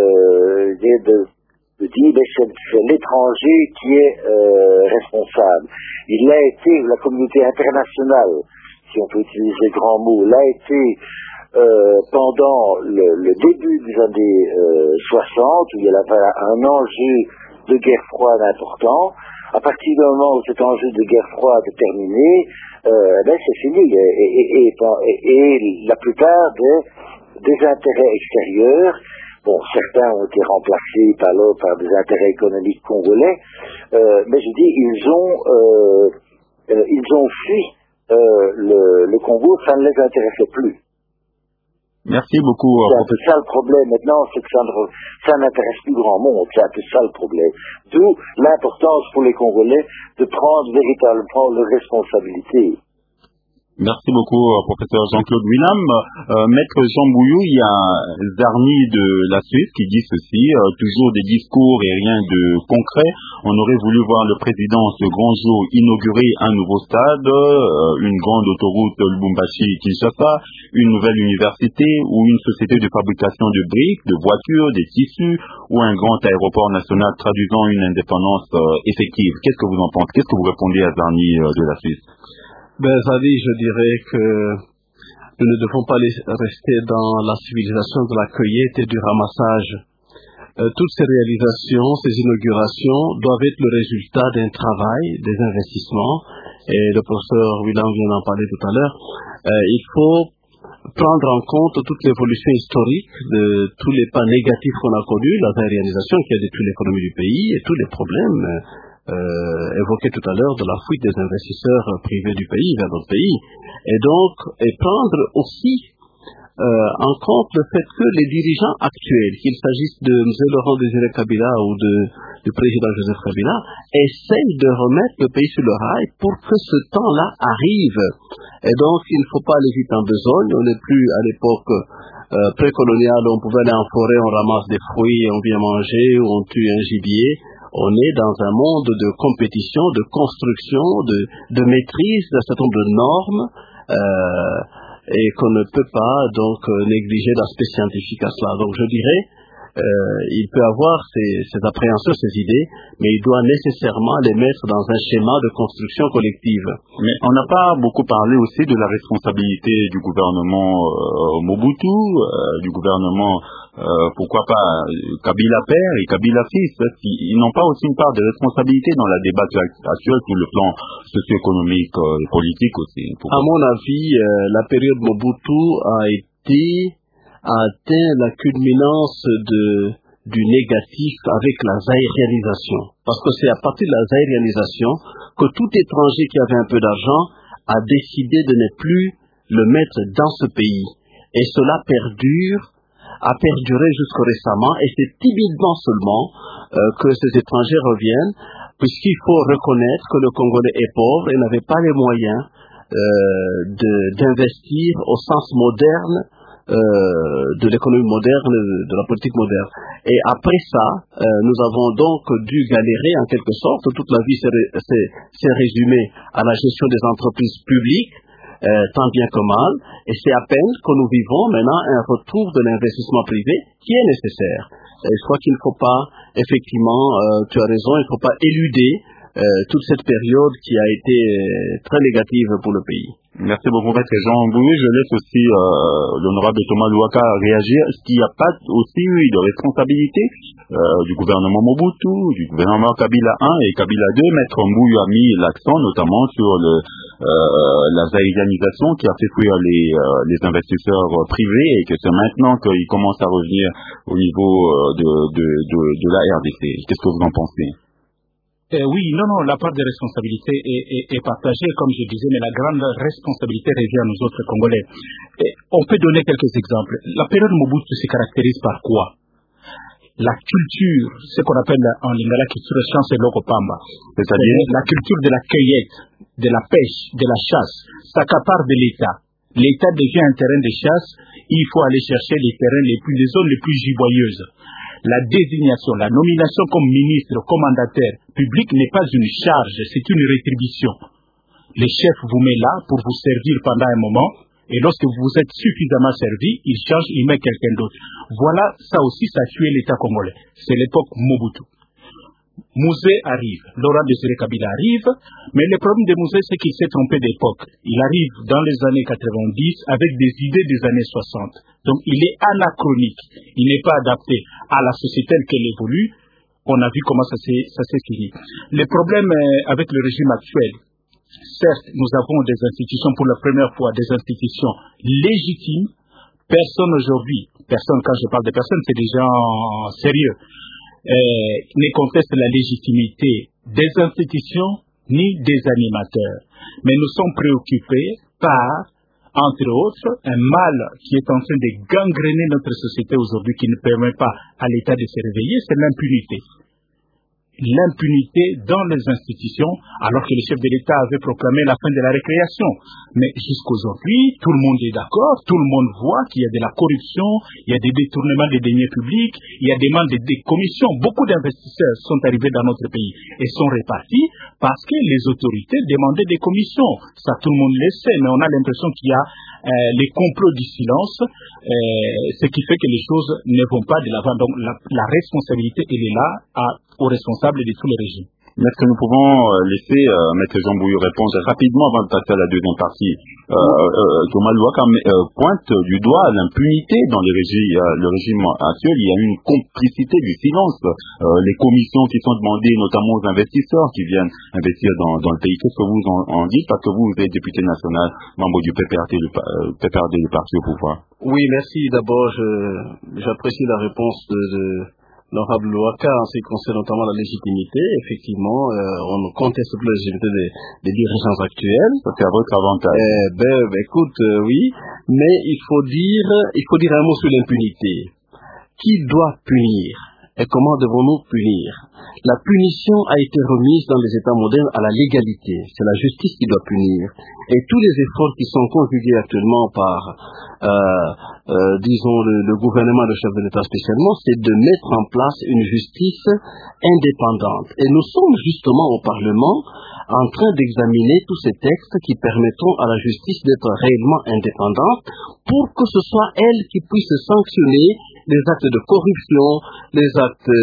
dire c'est l'étranger qui est responsable. Il l'a été, la communauté internationale, si on peut utiliser le grand mot, l'a été pendant le début des années 60, où il y avait un enjeu de guerre froide important. À partir du moment où cet enjeu de guerre froide est terminé, c'est fini. Et la plupart des intérêts extérieurs, bon, certains ont été remplacés par des intérêts économiques congolais, mais je dis, ils ont fui le Congo, ça ne les intéressait plus. Merci beaucoup. C'est un peu ça le problème maintenant, c'est que ça n'intéresse plus grand monde, c'est un peu ça le problème. D'où l'importance pour les Congolais de prendre véritablement leurs responsabilités. Merci beaucoup, professeur Jean-Claude Willam. Maître Jean Bouillou, il y a Zarni de la Suisse qui dit ceci, toujours des discours et rien de concret. On aurait voulu voir le président ce grand jour inaugurer un nouveau stade, une grande autoroute Lubumbashi-Kinshasa, une nouvelle université ou une société de fabrication de briques, de voitures, des tissus ou un grand aéroport national traduisant une indépendance effective. Qu'est-ce que vous en pensez? Qu'est-ce que vous répondez à Zarni de la Suisse? Zali, je dirais que nous ne devons pas rester dans la civilisation de la cueillette et du ramassage. Toutes ces réalisations, ces inaugurations doivent être le résultat d'un travail, des investissements, et le professeur Willam vient d'en parler tout à l'heure. Il faut prendre en compte toute l'évolution historique de tous les pas négatifs qu'on a connus, la réalisation qui a détruit l'économie du pays et tous les problèmes évoqué tout à l'heure de la fuite des investisseurs privés du pays vers d'autres pays, et prendre aussi en compte le fait que les dirigeants actuels, qu'il s'agisse de M. Laurent Désiré Kabila ou du président Joseph Kabila, essayent de remettre le pays sur le rail pour que ce temps-là arrive. Et donc, il ne faut pas aller vite en besogne. On n'est plus à l'époque précoloniale où on pouvait aller en forêt, on ramasse des fruits, on vient manger, ou on tue un gibier. On est dans un monde de compétition, de construction, de maîtrise d'un certain nombre de normes, et qu'on ne peut pas donc négliger l'aspect scientifique à cela. Donc je dirais, il peut avoir ses appréhensions, ses idées, mais il doit nécessairement les mettre dans un schéma de construction collective. Mais on n'a pas beaucoup parlé aussi de la responsabilité du gouvernement Mobutu, du gouvernement, pourquoi pas, Kabila père et Kabila fils. Ils n'ont pas aussi une part de responsabilité dans la débat actuel sur le plan socio-économique et politique aussi. À mon avis, la période Mobutu a atteint la culminance du négatif avec la zaïrianisation. Parce que c'est à partir de la zaïrianisation que tout étranger qui avait un peu d'argent a décidé de ne plus le mettre dans ce pays. Et cela a perduré jusqu'à récemment, et c'est timidement seulement que ces étrangers reviennent, puisqu'il faut reconnaître que le Congolais est pauvre et n'avait pas les moyens d'investir au sens moderne de l'économie moderne, de la politique moderne. Et après ça, nous avons donc dû galérer en quelque sorte. Toute la vie s'est résumée à la gestion des entreprises publiques, tant bien que mal, et c'est à peine que nous vivons maintenant un retour de l'investissement privé qui est nécessaire. Et je crois qu'il ne faut pas, effectivement, tu as raison, il ne faut pas éluder toute cette période qui a été très négative pour le pays. Merci beaucoup, Maître Jean Bouillou. Je laisse aussi l'honorable Thomas Louaka réagir. Est-ce qu'il n'y a pas aussi eu de responsabilité du gouvernement Mobutu, du gouvernement Kabila 1 et Kabila 2? Maître Bouillou a mis l'accent notamment sur la zaïrianisation qui a fait fuir les investisseurs privés, et que c'est maintenant qu'ils commencent à revenir au niveau de la RDC. Qu'est-ce que vous en pensez? Oui, non, la part de responsabilité est partagée, comme je disais, mais la grande responsabilité revient à nous autres Congolais. On peut donner quelques exemples. La période Mobutu se caractérise par quoi? La culture, ce qu'on appelle en lingala culture chance et lokopamba. C'est-à-dire la culture de la cueillette, de la pêche, de la chasse, s'accapare de l'État. L'État devient un terrain de chasse, il faut aller chercher les zones les plus giboyeuses. La désignation, la nomination comme ministre, comme mandataire public n'est pas une charge, c'est une rétribution. Le chef vous met là pour vous servir pendant un moment, et lorsque vous êtes suffisamment servi, il change, il met quelqu'un d'autre. Voilà, ça aussi, ça a tué l'État congolais. C'est l'époque Mobutu. Mouzé arrive, Laurent Désiré Kabila arrive, mais le problème de Mouzé, c'est qu'il s'est trompé d'époque. Il arrive dans les années 90 avec des idées des années 60. Donc il est anachronique, il n'est pas adapté à la société telle qu'elle évolue. On a vu comment ça s'est fini. Le problème avec le régime actuel, certes, nous avons des institutions pour la première fois, des institutions légitimes. Personne aujourd'hui, quand je parle de personnes, c'est des gens sérieux, ne conteste la légitimité des institutions ni des animateurs. Mais nous sommes préoccupés par, entre autres, un mal qui est en train de gangréner notre société aujourd'hui, qui ne permet pas à l'État de se réveiller, c'est l'impunité. L'impunité dans les institutions, alors que le chef de l'État avait proclamé la fin de la récréation. Mais jusqu'aujourd'hui, tout le monde est d'accord, tout le monde voit qu'il y a de la corruption, il y a des détournements des deniers publics, il y a des demandes des commissions. Beaucoup d'investisseurs sont arrivés dans notre pays et sont répartis parce que les autorités demandaient des commissions. Ça, tout le monde le sait, mais on a l'impression qu'il y a les complots du silence, ce qui fait que les choses ne vont pas de l'avant. Donc la responsabilité, elle est là aux responsables de tous les régimes. Est-ce que nous pouvons laisser Maître Jean Bouillou répondre rapidement avant de passer à la deuxième partie? Thomas Louaka pointe du doigt l'impunité dans le régime actuel. Il y a une complicité du silence. Les commissions qui sont demandées, notamment aux investisseurs qui viennent investir dans le pays. Qu'est-ce que vous en dites? Parce que vous êtes député national, membre du PPRD, le parti au pouvoir. Oui, merci. D'abord, j'apprécie la réponse de l'honorable Louaka en ce qui concerne notamment la légitimité. Effectivement, on ne conteste plus la légitimité des dirigeants actuels. Ça, c'est à votre avantage. Écoute, oui, mais il faut dire un mot sur l'impunité. Qui doit punir et comment devons-nous punir? La punition a été remise dans les États modernes à la légalité. C'est la justice qui doit punir. Et tous les efforts qui sont conjugués actuellement par, disons, le gouvernement, le chef de l'État spécialement, c'est de mettre en place une justice indépendante. Et nous sommes justement au Parlement en train d'examiner tous ces textes qui permettront à la justice d'être réellement indépendante pour que ce soit elle qui puisse sanctionner les actes de corruption, les actes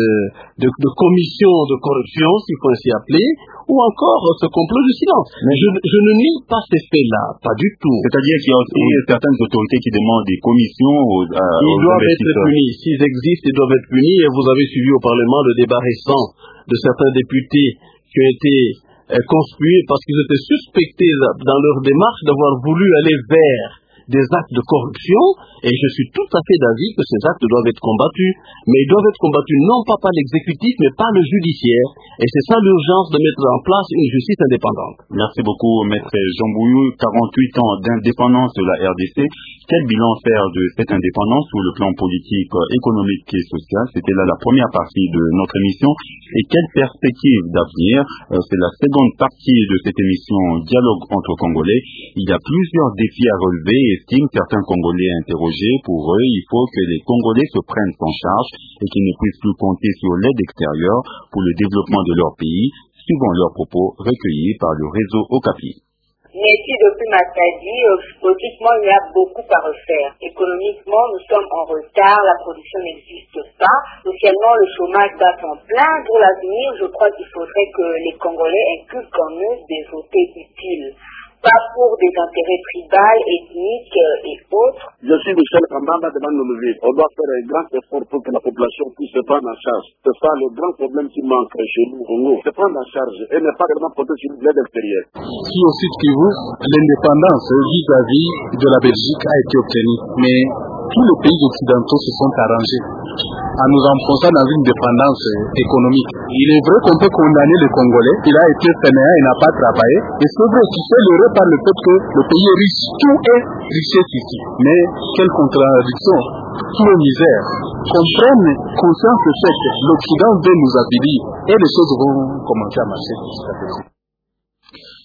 de commission de corruption, s'il faut ainsi appeler, ou encore ce complot du silence. Mais je ne nie pas ces faits-là, pas du tout. C'est-à-dire qu'il y a aussi certaines autorités qui demandent des commissions ils doivent être punis. S'ils existent, ils doivent être punis. Et vous avez suivi au Parlement le débat récent de certains députés qui ont été conspués parce qu'ils étaient suspectés dans leur démarche d'avoir voulu aller vers des actes de corruption, et je suis tout à fait d'avis que ces actes doivent être combattus, mais ils doivent être combattus non pas par l'exécutif, mais par le judiciaire, et c'est ça l'urgence de mettre en place une justice indépendante. Merci beaucoup, Maître Jean Bouillou. 48 ans d'indépendance de la RDC. Quel bilan faire de cette indépendance sur le plan politique, économique et social? C'était là la première partie de notre émission. Et quelle perspective d'avenir? C'est la seconde partie de cette émission Dialogue entre Congolais. Il y a plusieurs défis à relever, estiment certains Congolais interrogés. Pour eux, il faut que les Congolais se prennent en charge et qu'ils ne puissent plus compter sur l'aide extérieure pour le développement de leur pays, suivant leurs propos recueillis par le réseau Okapi. Mais si depuis Matadi, politiquement, il y a beaucoup à refaire. Économiquement, nous sommes en retard, la production n'existe pas. Socialement, le chômage bat en plein. Pour l'avenir, je crois qu'il faudrait que les Congolais inculquent en eux des votés utiles. Pas pour des intérêts tribaux, ethniques et autres. Je suis Michel Kambanda de Manoulouvi. On doit faire un grand effort pour que la population puisse se prendre en charge. C'est ça le grand problème qui manque chez nous, Congo. Se prendre en charge et ne pas seulement porter sur l'aide extérieure. Si au Sud Kivu, l'indépendance vis-à-vis de la Belgique a été obtenue, mais tous les pays occidentaux se sont arrangés en nous enfonçant dans une dépendance économique. Il est vrai qu'on peut condamner le Congolais, il a été fainéant, il n'a pas travaillé, et c'est vrai qu'il fait l'erreur par le fait que le pays est riche. Tout est richesse ici. Mais quelle contradiction, quelle misère. Qu'on prenne conscience de ce que l'Occident veut nous avilir, et les choses vont commencer à marcher.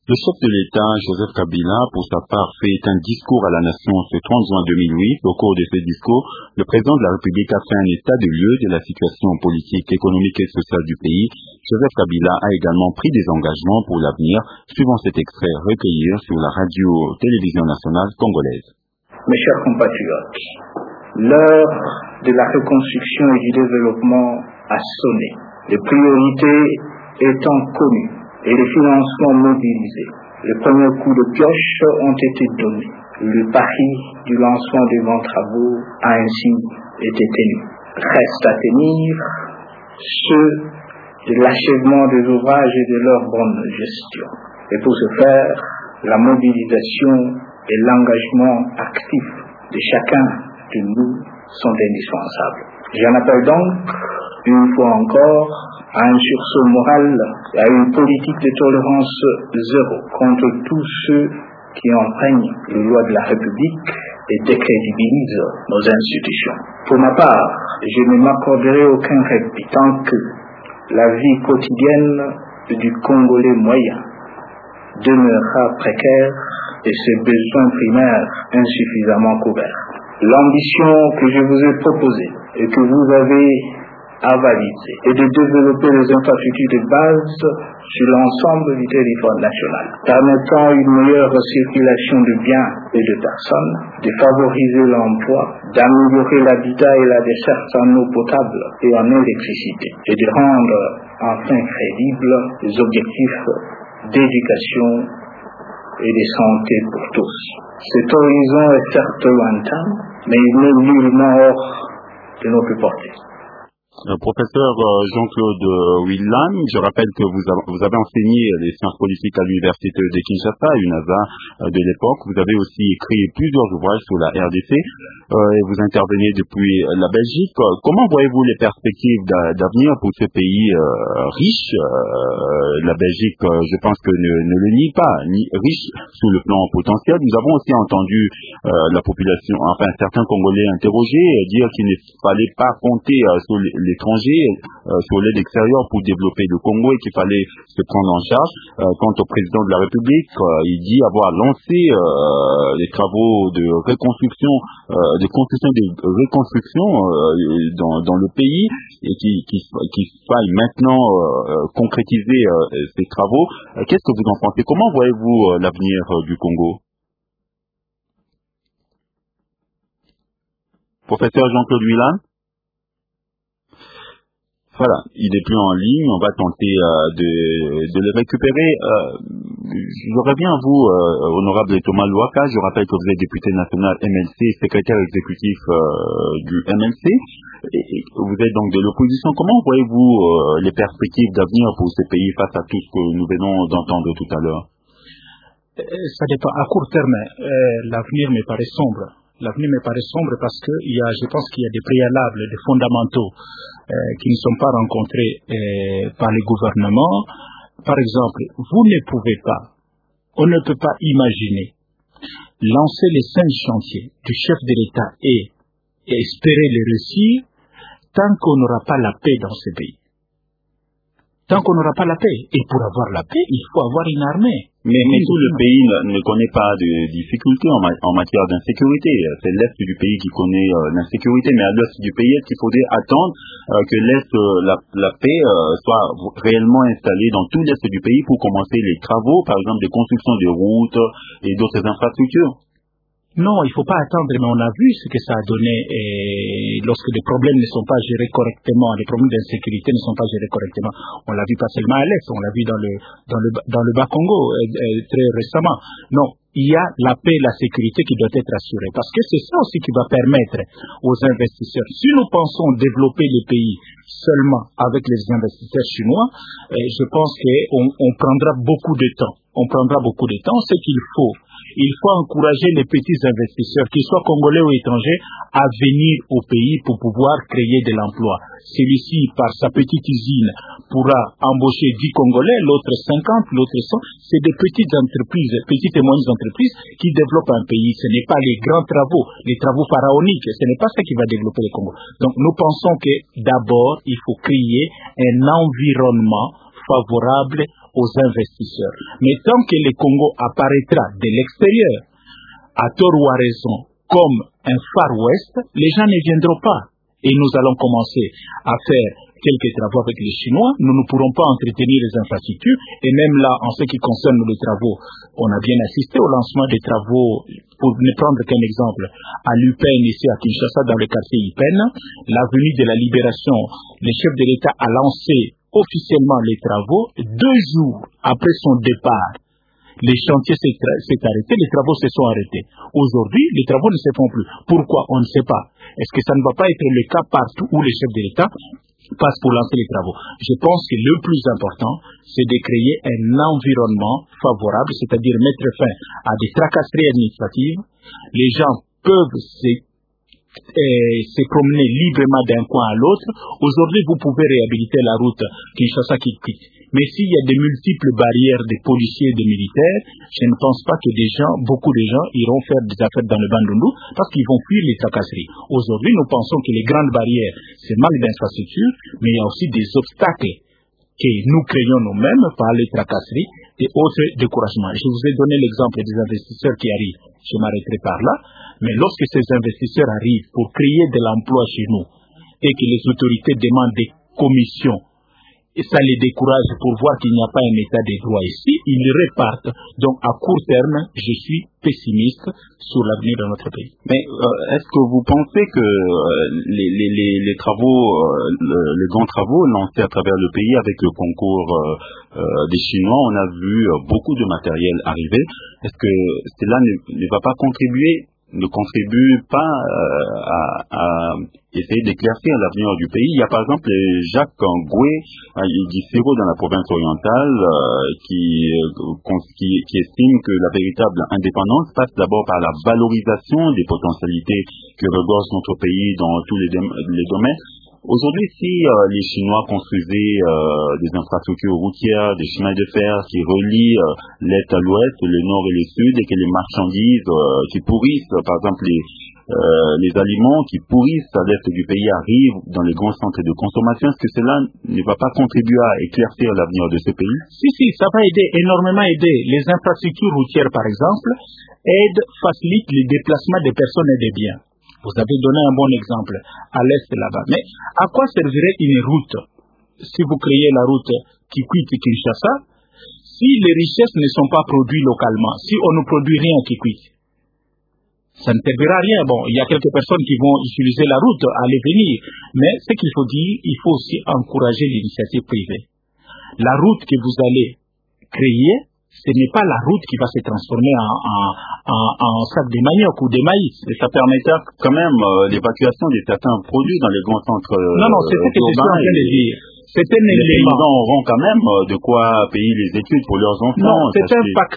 Le chef de l'État, Joseph Kabila, pour sa part, fait un discours à la nation ce 30 juin 2008. Au cours de ce discours, le président de la République a fait un état de lieu de la situation politique, économique et sociale du pays. Joseph Kabila a également pris des engagements pour l'avenir, suivant cet extrait recueilli sur la radio-télévision nationale congolaise. Mes chers compatriotes, l'heure de la reconstruction et du développement a sonné. Les priorités étant connues et les financements mobilisés, les premiers coups de pioche ont été donnés. Le pari du lancement des grands travaux a ainsi été tenu. Reste à tenir ceux de l'achèvement des ouvrages et de leur bonne gestion. Et pour ce faire, la mobilisation et l'engagement actif de chacun de nous sont indispensables. J'en appelle donc, une fois encore, à un sursaut moral et à une politique de tolérance zéro contre tous ceux qui enfreignent les lois de la République et décrédibilisent nos institutions. Pour ma part, je ne m'accorderai aucun répit tant que la vie quotidienne du Congolais moyen demeurera précaire et ses besoins primaires insuffisamment couverts. L'ambition que je vous ai proposée et que vous avez avalisée est de développer les infrastructures de base sur l'ensemble du territoire national, permettant une meilleure circulation de biens et de personnes, de favoriser l'emploi, d'améliorer l'habitat et la desserte en eau potable et en électricité, et de rendre enfin crédibles les objectifs d'éducation et de santé pour tous. Cet horizon est certes lointain, mais il n'est nullement hors de notre portée. Professeur Jean-Claude Willan, je rappelle que vous avez enseigné les sciences politiques à l'université de Kinshasa, UNASA de l'époque. Vous avez aussi écrit plusieurs ouvrages sur la RDC et vous intervenez depuis la Belgique. Comment voyez-vous les perspectives d'avenir pour ce pays riche? La Belgique, je pense que ne le nie pas, ni riche sur le plan potentiel. Nous avons aussi entendu la population, enfin certains Congolais interrogés, dire qu'il ne fallait pas compter sur l'étranger, sur l'aide extérieure pour développer le Congo et qu'il fallait se prendre en charge. Quant au président de la République, il dit avoir lancé les travaux de reconstruction, dans le pays et qu'il faille maintenant concrétiser ces travaux. Qu'est-ce que vous en pensez? Comment voyez-vous l'avenir du Congo? Professeur Jean-Claude Willan? Voilà, il n'est plus en ligne, on va tenter de le récupérer. Je reviens à vous, honorable Thomas Louaka. Je rappelle que vous êtes député national MLC, secrétaire exécutif du MLC. Et vous êtes donc de l'opposition. Comment voyez-vous les perspectives d'avenir pour ce pays face à tout ce que nous venons d'entendre tout à l'heure? Ça dépend. À court terme, l'avenir me paraît sombre. L'avenir me paraît sombre parce que je pense qu'il y a des préalables, des fondamentaux qui ne sont pas rencontrés par les gouvernements. Par exemple, on ne peut pas imaginer lancer les 5 chantiers du chef de l'État et espérer les réussir tant qu'on n'aura pas la paix dans ce pays. Tant qu'on n'aura pas la paix. Et pour avoir la paix, il faut avoir une armée. Mais tout le pays ne connaît pas de difficultés en matière d'insécurité. C'est l'Est du pays qui connaît l'insécurité, mais à l'Ouest du pays, est-ce qu'il faudrait attendre que la paix soit réellement installée dans tout l'Est du pays pour commencer les travaux, par exemple des constructions de routes et d'autres infrastructures? Non, il ne faut pas attendre, mais on a vu ce que ça a donné lorsque les problèmes ne sont pas gérés correctement, les problèmes d'insécurité ne sont pas gérés correctement. On l'a vu pas seulement à l'Est, on l'a vu dans le Bas-Congo très récemment. Non, il y a la paix et la sécurité qui doivent être assurées, parce que c'est ça aussi qui va permettre aux investisseurs. Si nous pensons développer les pays seulement avec les investisseurs chinois, je pense qu'on prendra beaucoup de temps. Ce qu'il faut. Il faut encourager les petits investisseurs, qu'ils soient congolais ou étrangers, à venir au pays pour pouvoir créer de l'emploi. Celui-ci, par sa petite usine, pourra embaucher 10 Congolais, l'autre 50, l'autre 100. C'est des petites entreprises, petites et moyennes entreprises qui développent un pays. Ce n'est pas les grands travaux, les travaux pharaoniques. Ce n'est pas ça qui va développer le Congo. Donc nous pensons que d'abord, il faut créer un environnement favorable aux investisseurs. Mais tant que le Congo apparaîtra de l'extérieur, à tort ou à raison, comme un Far West, les gens ne viendront pas. Et nous allons commencer à faire quelques travaux avec les Chinois. Nous ne pourrons pas entretenir les infrastructures. Et même là, en ce qui concerne les travaux, on a bien assisté au lancement des travaux, pour ne prendre qu'un exemple, à l'UPEN, ici à Kinshasa, dans le quartier UPEN, l'avenue de la Libération, le chef de l'État a lancé officiellement les travaux. 2 jours après son départ, les chantiers s'est arrêté, les travaux se sont arrêtés. Aujourd'hui, les travaux ne se font plus. Pourquoi? On ne sait pas. Est-ce que ça ne va pas être le cas partout où les chefs de l'État passent pour lancer les travaux? Je pense que le plus important, c'est de créer un environnement favorable, c'est-à-dire mettre fin à des tracasseries administratives. Les gens peuvent se promener librement d'un coin à l'autre. Aujourd'hui, vous pouvez réhabiliter la route Kinshasa-Kikwit. Mais s'il y a de multiples barrières des policiers et des militaires, je ne pense pas que beaucoup de gens iront faire des affaires dans le Bandundu parce qu'ils vont fuir les tracasseries. Aujourd'hui, nous pensons que les grandes barrières, c'est manque d'infrastructures, mais il y a aussi des obstacles que nous créons nous-mêmes par les tracasseries et autres découragements. Je vous ai donné l'exemple des investisseurs qui arrivent. Je m'arrêterai par là. Mais lorsque ces investisseurs arrivent pour créer de l'emploi chez nous et que les autorités demandent des commissions, et ça les décourage pour voir qu'il n'y a pas un état de droit ici, ils repartent. Donc à court terme, je suis pessimiste sur l'avenir de notre pays. Mais est-ce que vous pensez que les travaux, les grands travaux lancés à travers le pays avec le concours des Chinois, on a vu beaucoup de matériel arriver. Est-ce que cela ne va pas ne contribue pas à essayer d'éclaircir l'avenir du pays? Il y a par exemple Jacques Ngoué, du Siro dans la province orientale, qui estime que la véritable indépendance passe d'abord par la valorisation des potentialités que regorge notre pays dans tous les domaines. Aujourd'hui, si les Chinois construisaient des infrastructures routières, des chemins de fer qui relient l'Est à l'Ouest, le Nord et le Sud, et que les marchandises qui pourrissent, par exemple les aliments qui pourrissent à l'Est du pays arrivent dans les grands centres de consommation, est-ce que cela ne va pas contribuer à éclaircir l'avenir de ce pays? Si, ça va énormément aider. Les infrastructures routières, par exemple, facilitent les déplacements des personnes et des biens. Vous avez donné un bon exemple à l'est là-bas. Mais à quoi servirait une route si vous créez la route Kikwit-Kinshasa si les richesses ne sont pas produites localement, si on ne produit rien à Kikwit? Ça ne servira à rien. Bon, il y a quelques personnes qui vont utiliser la route à aller venir. Mais ce qu'il faut dire, il faut aussi encourager l'initiative privée. La route que vous allez créer, ce n'est pas la route qui va se transformer en sac de manioc ou de maïs. Et ça permettra quand même l'évacuation de certains produits dans les grands centres Non, c'est ce que je suis en train de dire. C'est un élément. Les paysans auront quand même de quoi payer les études pour leurs enfants. Non, c'est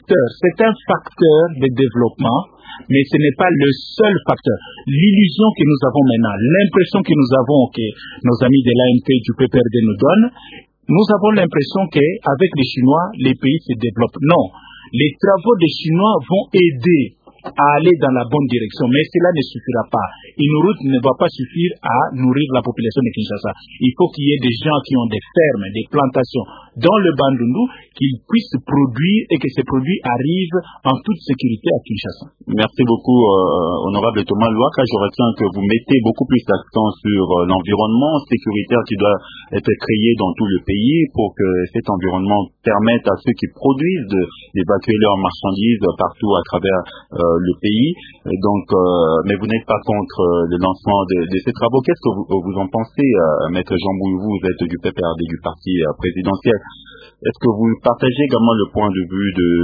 un facteur de développement, mais ce n'est pas le seul facteur. L'illusion que nous avons maintenant, l'impression que nous avons que nos amis de l'ANP du PPRD nous donnent, nous avons l'impression qu'avec les Chinois, les pays se développent. Non, les travaux des Chinois vont aider à aller dans la bonne direction, mais cela ne suffira pas. Une route ne va pas suffire à nourrir la population de Kinshasa. Il faut qu'il y ait des gens qui ont des fermes, des plantations dans le Bandundu, qu'ils puissent produire et que ces produits arrivent en toute sécurité à Kinshasa. Merci beaucoup, honorable Thomas Louaka. Je retiens que vous mettez beaucoup plus d'accent sur l'environnement sécuritaire qui doit être créé dans tout le pays pour que cet environnement permette à ceux qui produisent d'évacuer leurs marchandises partout à travers le pays. Donc, mais vous n'êtes pas contre le lancement de ces travaux. Qu'est-ce que vous en pensez, Maître Jean Bouillou? Vous êtes du PPRD, du parti présidentiel. Est-ce que vous partagez également le point de vue de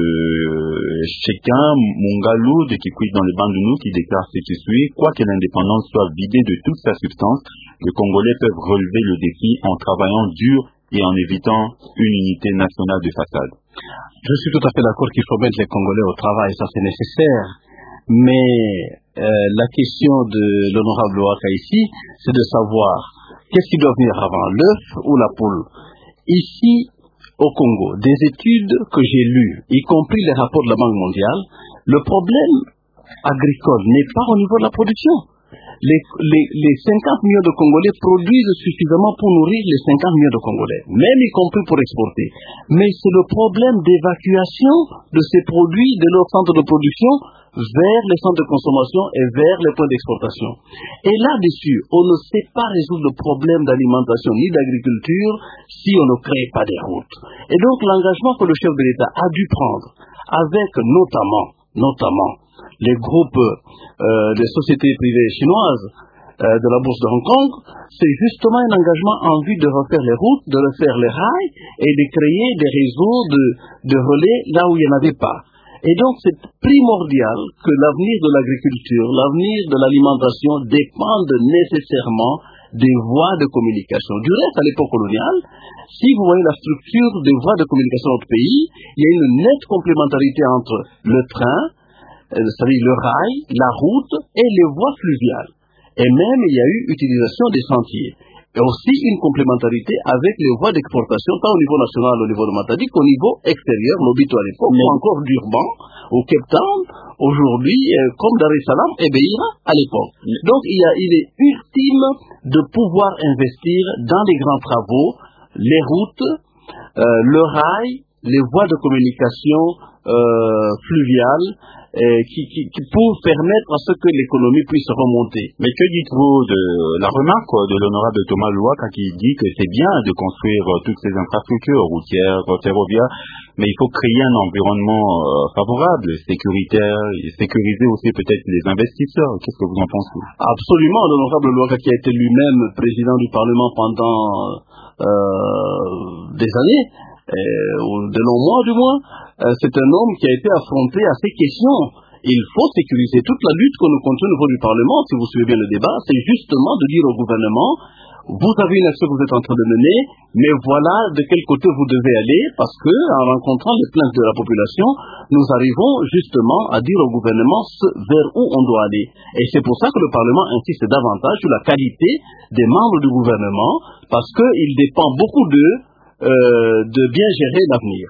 Chekin Mungalou de Kikwit dans le Bandundu qui déclare ce qui suit: quoi que l'indépendance soit vidée de toute sa substance, les Congolais peuvent relever le défi en travaillant dur et en évitant une unité nationale de façade? Je suis tout à fait d'accord qu'il faut mettre les Congolais au travail, ça c'est nécessaire. Mais la question de l'honorable Ouaka ici, c'est de savoir qu'est-ce qui doit venir avant, l'œuf ou la poule. Ici, au Congo, des études que j'ai lues, y compris les rapports de la Banque mondiale, le problème agricole n'est pas au niveau de la production. les 50 millions de Congolais produisent suffisamment pour nourrir les 50 millions de Congolais, même y compris pour exporter. Mais c'est le problème d'évacuation de ces produits de leurs centres de production vers les centres de consommation et vers les points d'exportation. Et là-dessus, on ne sait pas résoudre le problème d'alimentation ni d'agriculture si on ne crée pas des routes. Et donc l'engagement que le chef de l'État a dû prendre avec notamment les groupes des sociétés privées chinoises de la bourse de Hong Kong, c'est justement un engagement en vue de refaire les routes, de refaire les rails et de créer des réseaux de relais là où il n'y en avait pas. Et donc c'est primordial que l'avenir de l'agriculture, l'avenir de l'alimentation dépende nécessairement des voies de communication. Du reste, à l'époque coloniale, si vous voyez la structure des voies de communication de notre pays, il y a une nette complémentarité entre le train, c'est-à-dire le rail, la route et les voies fluviales. Et même, il y a eu utilisation des sentiers. Et aussi une complémentarité avec les voies d'exportation, tant au niveau national, au niveau de Matadi, qu'au niveau extérieur, Lobito à l'époque, ou encore Durban, au Cape Town, aujourd'hui, comme Dar es Salaam et Beira à l'époque. Donc, il est ultime de pouvoir investir dans les grands travaux, les routes, le rail, les voies de communication fluviales, qui pour permettre à ce que l'économie puisse remonter. Mais que dites-vous de la remarque de l'honorable Thomas Louaka qui dit que c'est bien de construire toutes ces infrastructures routières, ferroviaires, mais il faut créer un environnement favorable, sécuritaire, et sécuriser aussi peut-être les investisseurs. Qu'est-ce que vous en pensez? Absolument, l'honorable Louaka qui a été lui-même président du Parlement pendant des années, de longs mois du moins, c'est un homme qui a été affronté à ces questions. Il faut sécuriser toute la lutte que nous conduisons au niveau du Parlement, si vous suivez bien le débat, c'est justement de dire au gouvernement, vous avez une action que vous êtes en train de mener, mais voilà de quel côté vous devez aller, parce que en rencontrant les plaintes de la population, nous arrivons justement à dire au gouvernement vers où on doit aller. Et c'est pour ça que le Parlement insiste davantage sur la qualité des membres du gouvernement, parce qu'il dépend beaucoup d'eux de bien gérer l'avenir.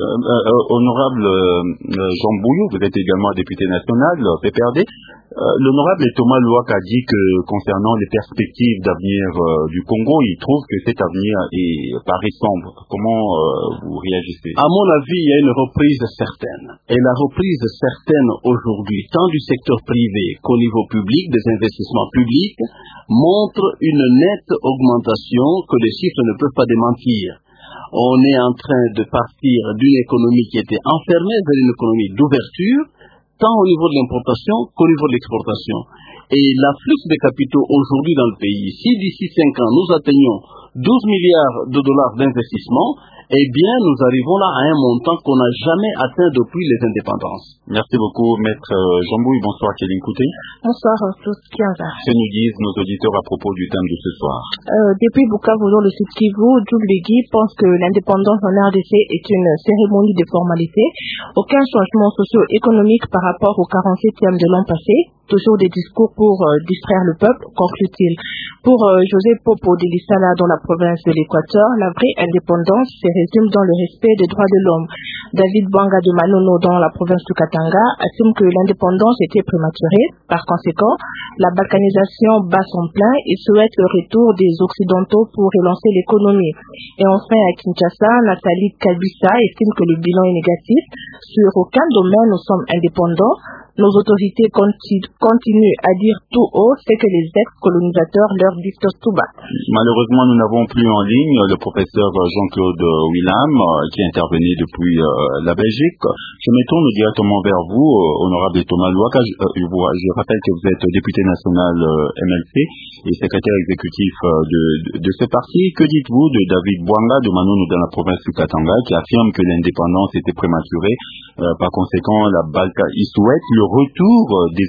Honorable Jean Bouillou, vous êtes également député national, PPRD. L'honorable Thomas Louaka a dit que concernant les perspectives d'avenir du Congo, il trouve que cet avenir paraît sombre. Comment vous réagissez? À mon avis, il y a une reprise certaine. Et la reprise certaine aujourd'hui, tant du secteur privé qu'au niveau public, des investissements publics, montre une nette augmentation que les chiffres ne peuvent pas démentir. On est en train de partir d'une économie qui était enfermée vers une économie d'ouverture, tant au niveau de l'importation qu'au niveau de l'exportation. Et l'afflux des capitaux aujourd'hui dans le pays, si d'ici 5 ans nous atteignons 12 milliards de dollars d'investissement, eh bien nous arrivons là à un montant qu'on n'a jamais atteint depuis les indépendances. Merci beaucoup, Maître Jean-Bouille. Bonsoir, Kéline Kouté. Bonsoir, Claude Kianza. Que nous disent nos auditeurs à propos du thème de ce soir? Depuis Bukavu, dans le Sud Kivu, Jules Legui pense que l'indépendance en RDC est une cérémonie de formalité. Aucun changement socio-économique par rapport au 47e de l'an passé. Toujours des discours pour distraire le peuple, conclut-il. Pour José Popo de Lissala dans la province de l'Équateur, la vraie indépendance se résume dans le respect des droits de l'homme. David Bwanga de Manono dans la province du Katanga affirme que l'indépendance était prématurée. Par conséquent, la balkanisation bat son plein et souhaite le retour des Occidentaux pour relancer l'économie. Et enfin, à Kinshasa, Nathalie Kabissa estime que le bilan est négatif. Sur aucun domaine nous sommes indépendants. Nos autorités continuent à dire tout haut ce que les ex-colonisateurs leur disent tout bas. Malheureusement, nous n'avons plus en ligne le professeur Jean-Claude Willam qui intervenait depuis la Belgique. Je me tourne directement vers vous, honorable Thomas Louaka. Je rappelle que vous êtes député national MLC et secrétaire exécutif de ce parti. Que dites-vous de David Bwanga de Manono dans la province du Katanga qui affirme que l'indépendance était prématurée? Par conséquent, il souhaite le retour des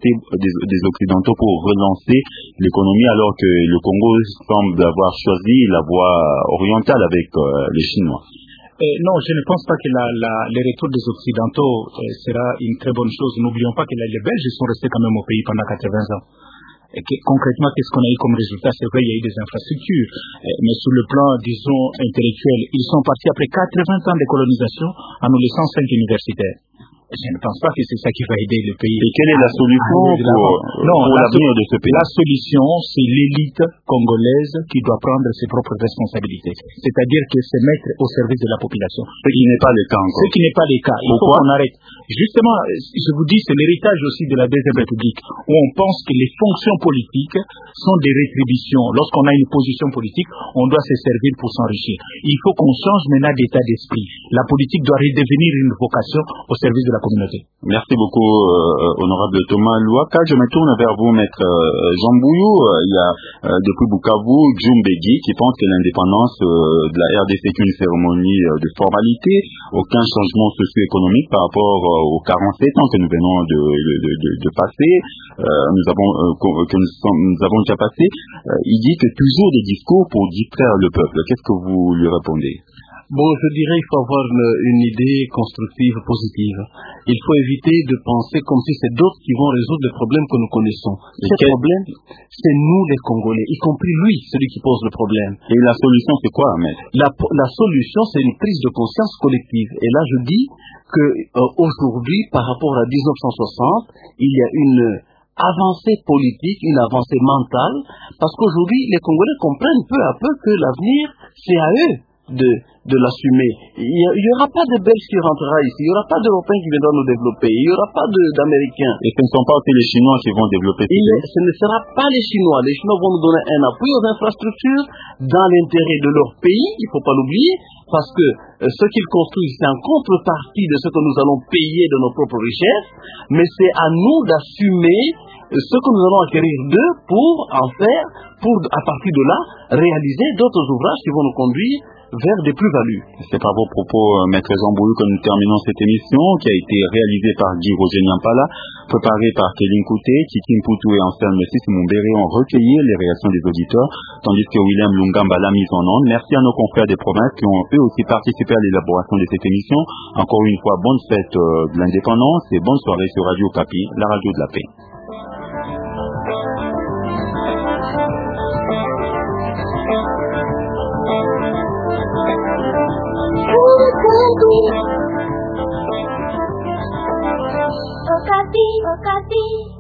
Occidentaux pour relancer l'économie alors que le Congo semble avoir choisi la voie orientale avec les Chinois. Non, je ne pense pas que le retour des Occidentaux sera une très bonne chose. N'oublions pas que les Belges sont restés quand même au pays pendant 80 ans. Et concrètement, qu'est-ce qu'on a eu comme résultat? C'est vrai, il y a eu des infrastructures, mais sur le plan, disons, intellectuel, ils sont partis après 80 ans de colonisation en nous laissant 5 universitaires. Je ne pense pas que c'est ça qui va aider le pays. Et quelle est la solution pour l'avenir de ce pays? La solution, c'est l'élite congolaise qui doit prendre ses propres responsabilités. C'est-à-dire que se mettre au service de la population. Ce qui n'est pas le cas encore. Ce qui n'est pas le cas. Il faut qu'on arrête. Justement, je vous dis, c'est l'héritage aussi de la Deuxième République, où on pense que les fonctions politiques sont des rétributions. Lorsqu'on a une position politique, on doit se servir pour s'enrichir. Il faut qu'on change maintenant d'état d'esprit. La politique doit redevenir une vocation au service de la communauté. Merci beaucoup, honorable Thomas Louaka. Je me tourne vers vous, maître Jean Bouillou. Il y a depuis Bukavu, Djumbegi, qui pense que l'indépendance de la RDC est une cérémonie de formalité, aucun changement socio-économique par rapport aux 47 ans que nous venons de passer, nous avons déjà passé. Il dit que toujours des discours pour distraire le peuple. Qu'est-ce que vous lui répondez? Bon, je dirais qu'il faut avoir une idée constructive, positive. Il faut éviter de penser comme si c'est d'autres qui vont résoudre les problèmes que nous connaissons. Ces problèmes, c'est nous les Congolais, y compris lui, celui qui pose le problème. Et la solution, c'est quoi, maître? La solution, c'est une prise de conscience collective. Et là, je dis que aujourd'hui, par rapport à 1960, il y a une avancée politique, une avancée mentale, parce qu'aujourd'hui, les Congolais comprennent peu à peu que l'avenir, c'est à eux de l'assumer. Il n'y aura pas de Belges qui rentrera ici, il n'y aura pas d'Européens qui viendront nous développer, il n'y aura pas d'Américains. Et ce ne sont pas aussi les Chinois qui vont développer ce pays? Ce ne sera pas les Chinois. Les Chinois vont nous donner un appui aux infrastructures dans l'intérêt de leur pays, il ne faut pas l'oublier, parce que ce qu'ils construisent, c'est en contrepartie de ce que nous allons payer de nos propres richesses, mais c'est à nous d'assumer ce que nous allons acquérir d'eux pour en faire, pour à partir de là, réaliser d'autres ouvrages qui vont nous conduire vers des plus-values. C'est par vos propos, maître Jean Bouillou, que nous terminons cette émission qui a été réalisée par Guy Roger Nyampala, préparée par Kéline Kouté, Kiki Mpoutou et Anselme Messis Mumbere ont recueilli les réactions des auditeurs, tandis que William Lungamba l'a mise en onde. Merci à nos confrères des provinces qui ont eux aussi participé à l'élaboration de cette émission. Encore une fois, bonne fête de l'indépendance et bonne soirée sur Radio Kapi, la radio de la paix. Okapi.